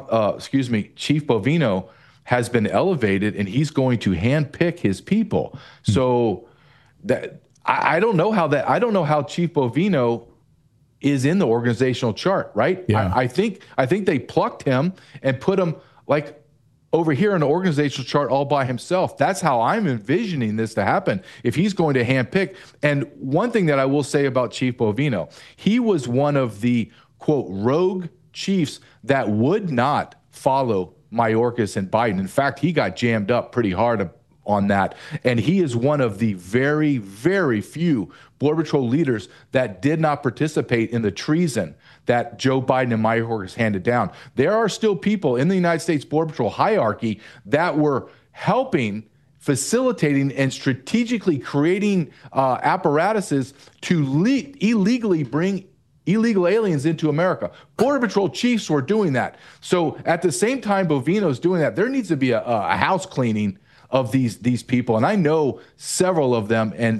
Chief Bovino has been elevated and he's going to handpick his people. So that I don't know how Chief Bovino is in the organizational chart, right? Yeah. I think they plucked him and put him like over here in the organizational chart all by himself. That's how I'm envisioning this to happen if he's going to handpick. And one thing that I will say about Chief Bovino, he was one of the, quote, rogue chiefs that would not follow Mayorkas and Biden. In fact, he got jammed up pretty hard on that. And he is one of the very, very few Border Patrol leaders that did not participate in the treason that Joe Biden and Mayorkas handed down. There are still people in the United States Border Patrol hierarchy that were helping, facilitating, and strategically creating apparatuses to illegally bring illegal aliens into America. Border Patrol chiefs were doing that. So at the same time Bovino's doing that, there needs to be a house cleaning of these people. And I know several of them, and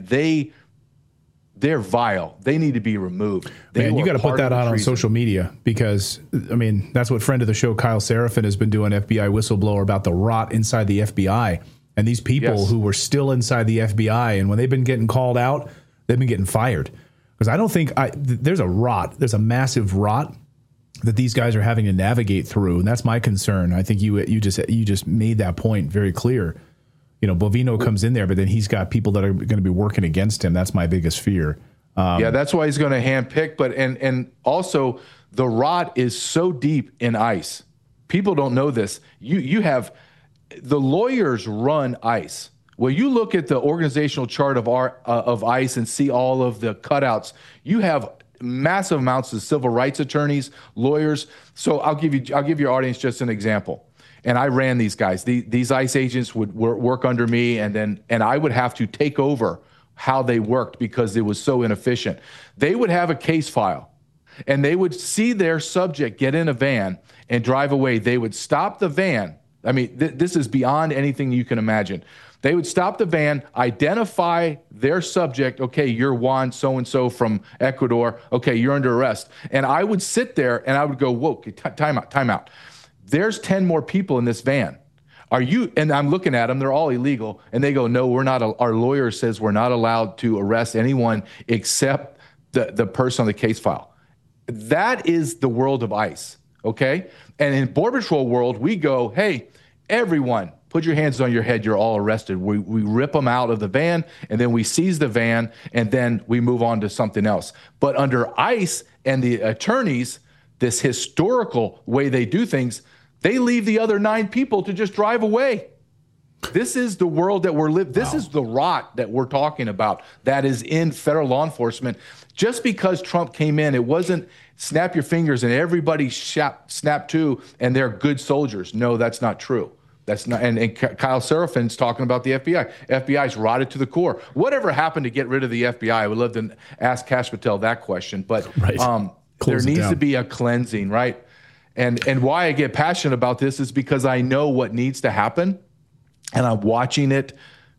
they're vile. They need to be removed. Man, you got to put that out on social media because, I mean, that's what friend of the show, Kyle Seraphin, has been doing, FBI whistleblower, about the rot inside the FBI. And these people who were still inside the FBI, and when they've been getting called out, they've been getting fired. Because I don't think there's a massive rot that these guys are having to navigate through. And that's my concern. I think you just made that point very clear. You know, Bovino comes in there, but then he's got people that are going to be working against him. That's my biggest fear. That's why he's going to handpick. But and also the rot is so deep in ICE. People don't know this. You have the lawyers run ICE. Well, you look at the organizational chart of ICE and see all of the cutouts. You have massive amounts of civil rights attorneys, lawyers. So I'll give your audience just an example. and I ran these guys. These ICE agents would work under me, and I would have to take over how they worked because it was so inefficient. They would have a case file, and they would see their subject get in a van and drive away. They would stop the van. I mean, this is beyond anything you can imagine. They would stop the van, identify their subject. Okay, you're Juan so-and-so from Ecuador. Okay, you're under arrest. And I would sit there and I would go, whoa, time out. There's 10 more people in this van. Are you, and I'm looking at them, they're all illegal. And they go, no, we're not, our lawyer says we're not allowed to arrest anyone except the person on the case file. That is the world of ICE, okay? And in Border Patrol world, we go, hey, everyone, put your hands on your head, you're all arrested. We rip them out of the van, and then we seize the van, and then we move on to something else. But under ICE and the attorneys, this historical way they do things, they leave the other 9 people to just drive away. This is the world that we're living. This is the rot that we're talking about that is in federal law enforcement. Just because Trump came in, it wasn't snap your fingers and everybody snap to and they're good soldiers. No, that's not true. That's not. And Kyle Serafin's talking about the FBI. FBI's rotted to the core. Whatever happened to get rid of the FBI? I would love to ask Kash Patel that question. But there needs to be a cleansing, right? And why I get passionate about this is because I know what needs to happen. And I'm watching it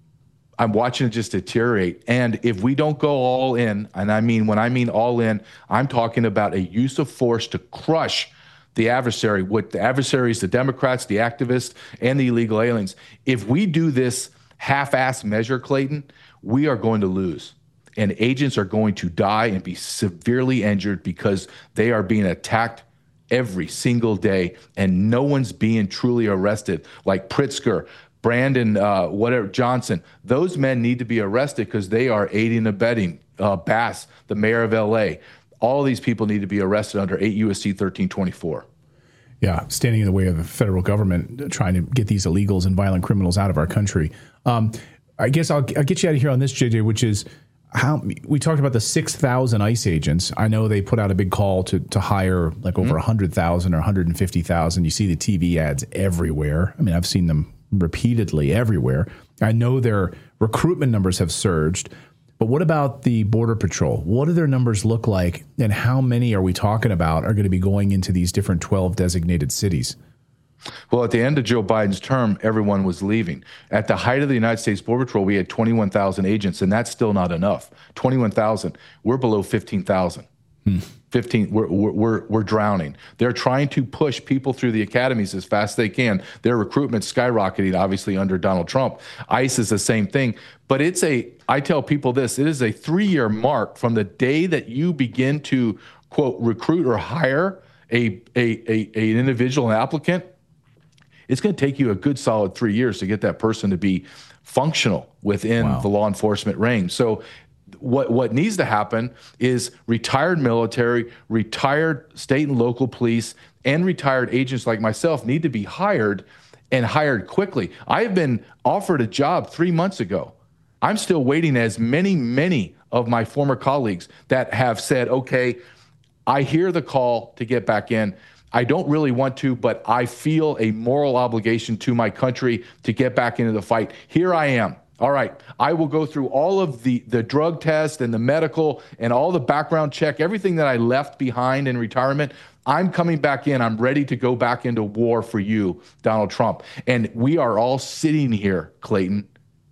just deteriorate. And if we don't go all in, and when I mean all in, I'm talking about a use of force to crush the adversary, what the adversaries, the Democrats, the activists, and the illegal aliens. If we do this half-assed measure, Clayton, we are going to lose. And agents are going to die and be severely injured because they are being attacked every single day, and no one's being truly arrested, like Pritzker, Brandon, Johnson. Those men need to be arrested because they are aiding and abetting. Bass, the mayor of L.A., all of these people need to be arrested under 8 U.S.C. 1324. Yeah, standing in the way of the federal government trying to get these illegals and violent criminals out of our country. I guess I'll get you out of here on this, JJ, which is how we talked about the 6,000 ICE agents. I know they put out a big call to hire like over 100,000 or 150,000. You see the TV ads everywhere. I mean, I've seen them repeatedly everywhere. I know their recruitment numbers have surged. But what about the Border Patrol? What do their numbers look like, and how many are we talking about are going to be going into these different 12 designated cities? Well, at the end of Joe Biden's term, everyone was leaving. At the height of the United States Border Patrol, we had 21,000 agents, and that's still not enough. 21,000. We're below 15,000. 15. We're drowning. They're trying to push people through the academies as fast as they can. Their recruitment's skyrocketing, obviously, under Donald Trump. ICE is the same thing. But I tell people this, it is a 3-year mark from the day that you begin to, quote, recruit or hire an individual, an applicant. It's going to take you a good solid 3 years to get that person to be functional within the law enforcement range. So what needs to happen is retired military, retired state and local police, and retired agents like myself need to be hired, and hired quickly. I have been offered a job 3 months ago. I'm still waiting, as many of my former colleagues that have said, okay, I hear the call to get back in. I don't really want to, but I feel a moral obligation to my country to get back into the fight. Here I am. All right, I will go through all of the drug test and the medical and all the background check, everything that I left behind in retirement. I'm coming back in. I'm ready to go back into war for you, Donald Trump. And we are all sitting here, Clayton,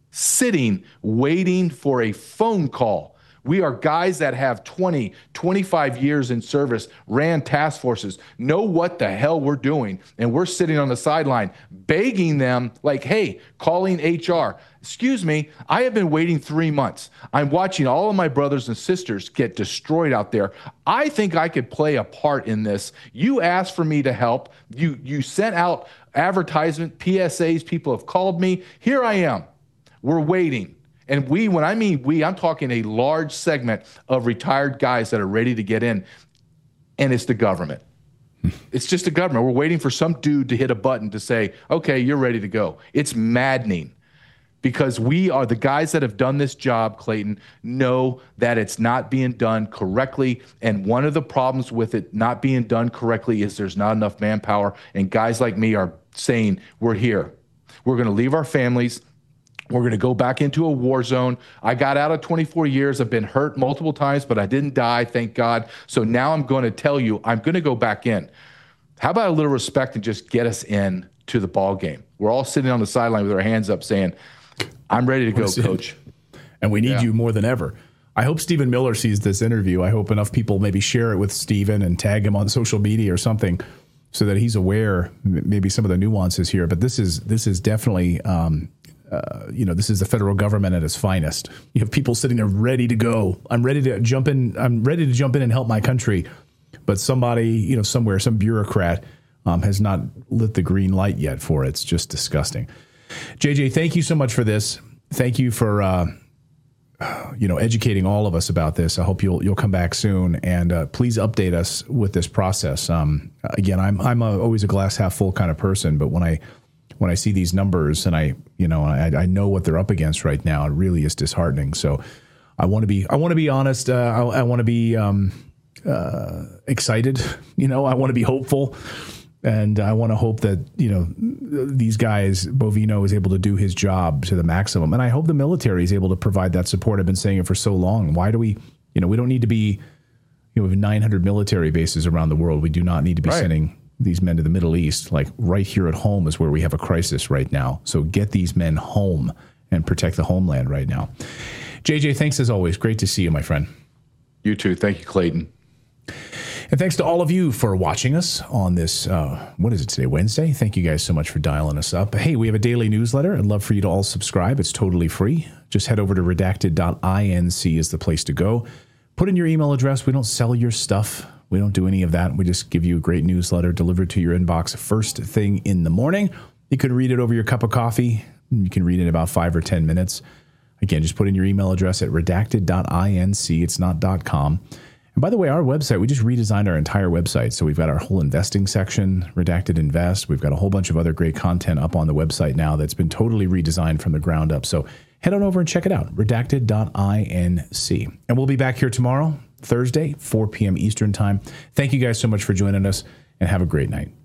waiting for a phone call. We are guys that have 20, 25 years in service, ran task forces, know what the hell we're doing, and we're sitting on the sideline begging them like, hey, calling HR. Excuse me, I have been waiting 3 months. I'm watching all of my brothers and sisters get destroyed out there. I think I could play a part in this. You asked for me to help. You sent out advertisement, PSAs, people have called me. Here I am. We're waiting. And when I mean we, I'm talking a large segment of retired guys that are ready to get in, and it's the government. It's just the government. We're waiting for some dude to hit a button to say, okay, you're ready to go. It's maddening because we are the guys that have done this job, Clayton, know that it's not being done correctly. And one of the problems with it not being done correctly is there's not enough manpower. And guys like me are saying, we're here. We're going to leave our families. We're going to go back into a war zone. I got out of 24 years. I've been hurt multiple times, but I didn't die, thank God. So now I'm going to tell you, I'm going to go back in. How about a little respect and just get us in to the ball game? We're all sitting on the sideline with our hands up saying, I'm ready to go, Coach. And we need you more than ever. I hope Stephen Miller sees this interview. I hope enough people maybe share it with Stephen and tag him on social media or something so that he's aware maybe some of the nuances here. But this is definitely, this is the federal government at its finest. You have people sitting there ready to go. I'm ready to jump in. I'm ready to jump in and help my country. But somebody, somewhere, some bureaucrat has not lit the green light yet for it. It's just disgusting. JJ, thank you so much for this. Thank you for, educating all of us about this. I hope you'll come back soon, and please update us with this process. Again, I'm always a glass half full kind of person, but when I see these numbers and I know what they're up against right now, it really is disheartening. So I want to be honest. I want to be excited. I want to be hopeful. And I want to hope that, these guys, Bovino is able to do his job to the maximum. And I hope the military is able to provide that support. I've been saying it for so long. Why do we don't need to be, we have 900 military bases around the world. We do not need to be sending these men to the Middle East. Like right here at home is where we have a crisis right now. So get these men home and protect the homeland right now. JJ, thanks as always. Great to see you, my friend. You too. Thank you, Clayton. And thanks to all of you for watching us on this, what is it today, Wednesday? Thank you guys so much for dialing us up. Hey, we have a daily newsletter. I'd love for you to all subscribe. It's totally free. Just head over to redacted.inc is the place to go. Put in your email address. We don't sell your stuff. We don't do any of that. We just give you a great newsletter delivered to your inbox first thing in the morning. You can read it over your cup of coffee. You can read it in about 5 or 10 minutes. Again, just put in your email address at redacted.inc. It's not .com. And by the way, our website, we just redesigned our entire website. So we've got our whole investing section, Redacted Invest. We've got a whole bunch of other great content up on the website now that's been totally redesigned from the ground up. So head on over and check it out, redacted.inc. And we'll be back here tomorrow, Thursday, 4 p.m. Eastern time. Thank you guys so much for joining us, and have a great night.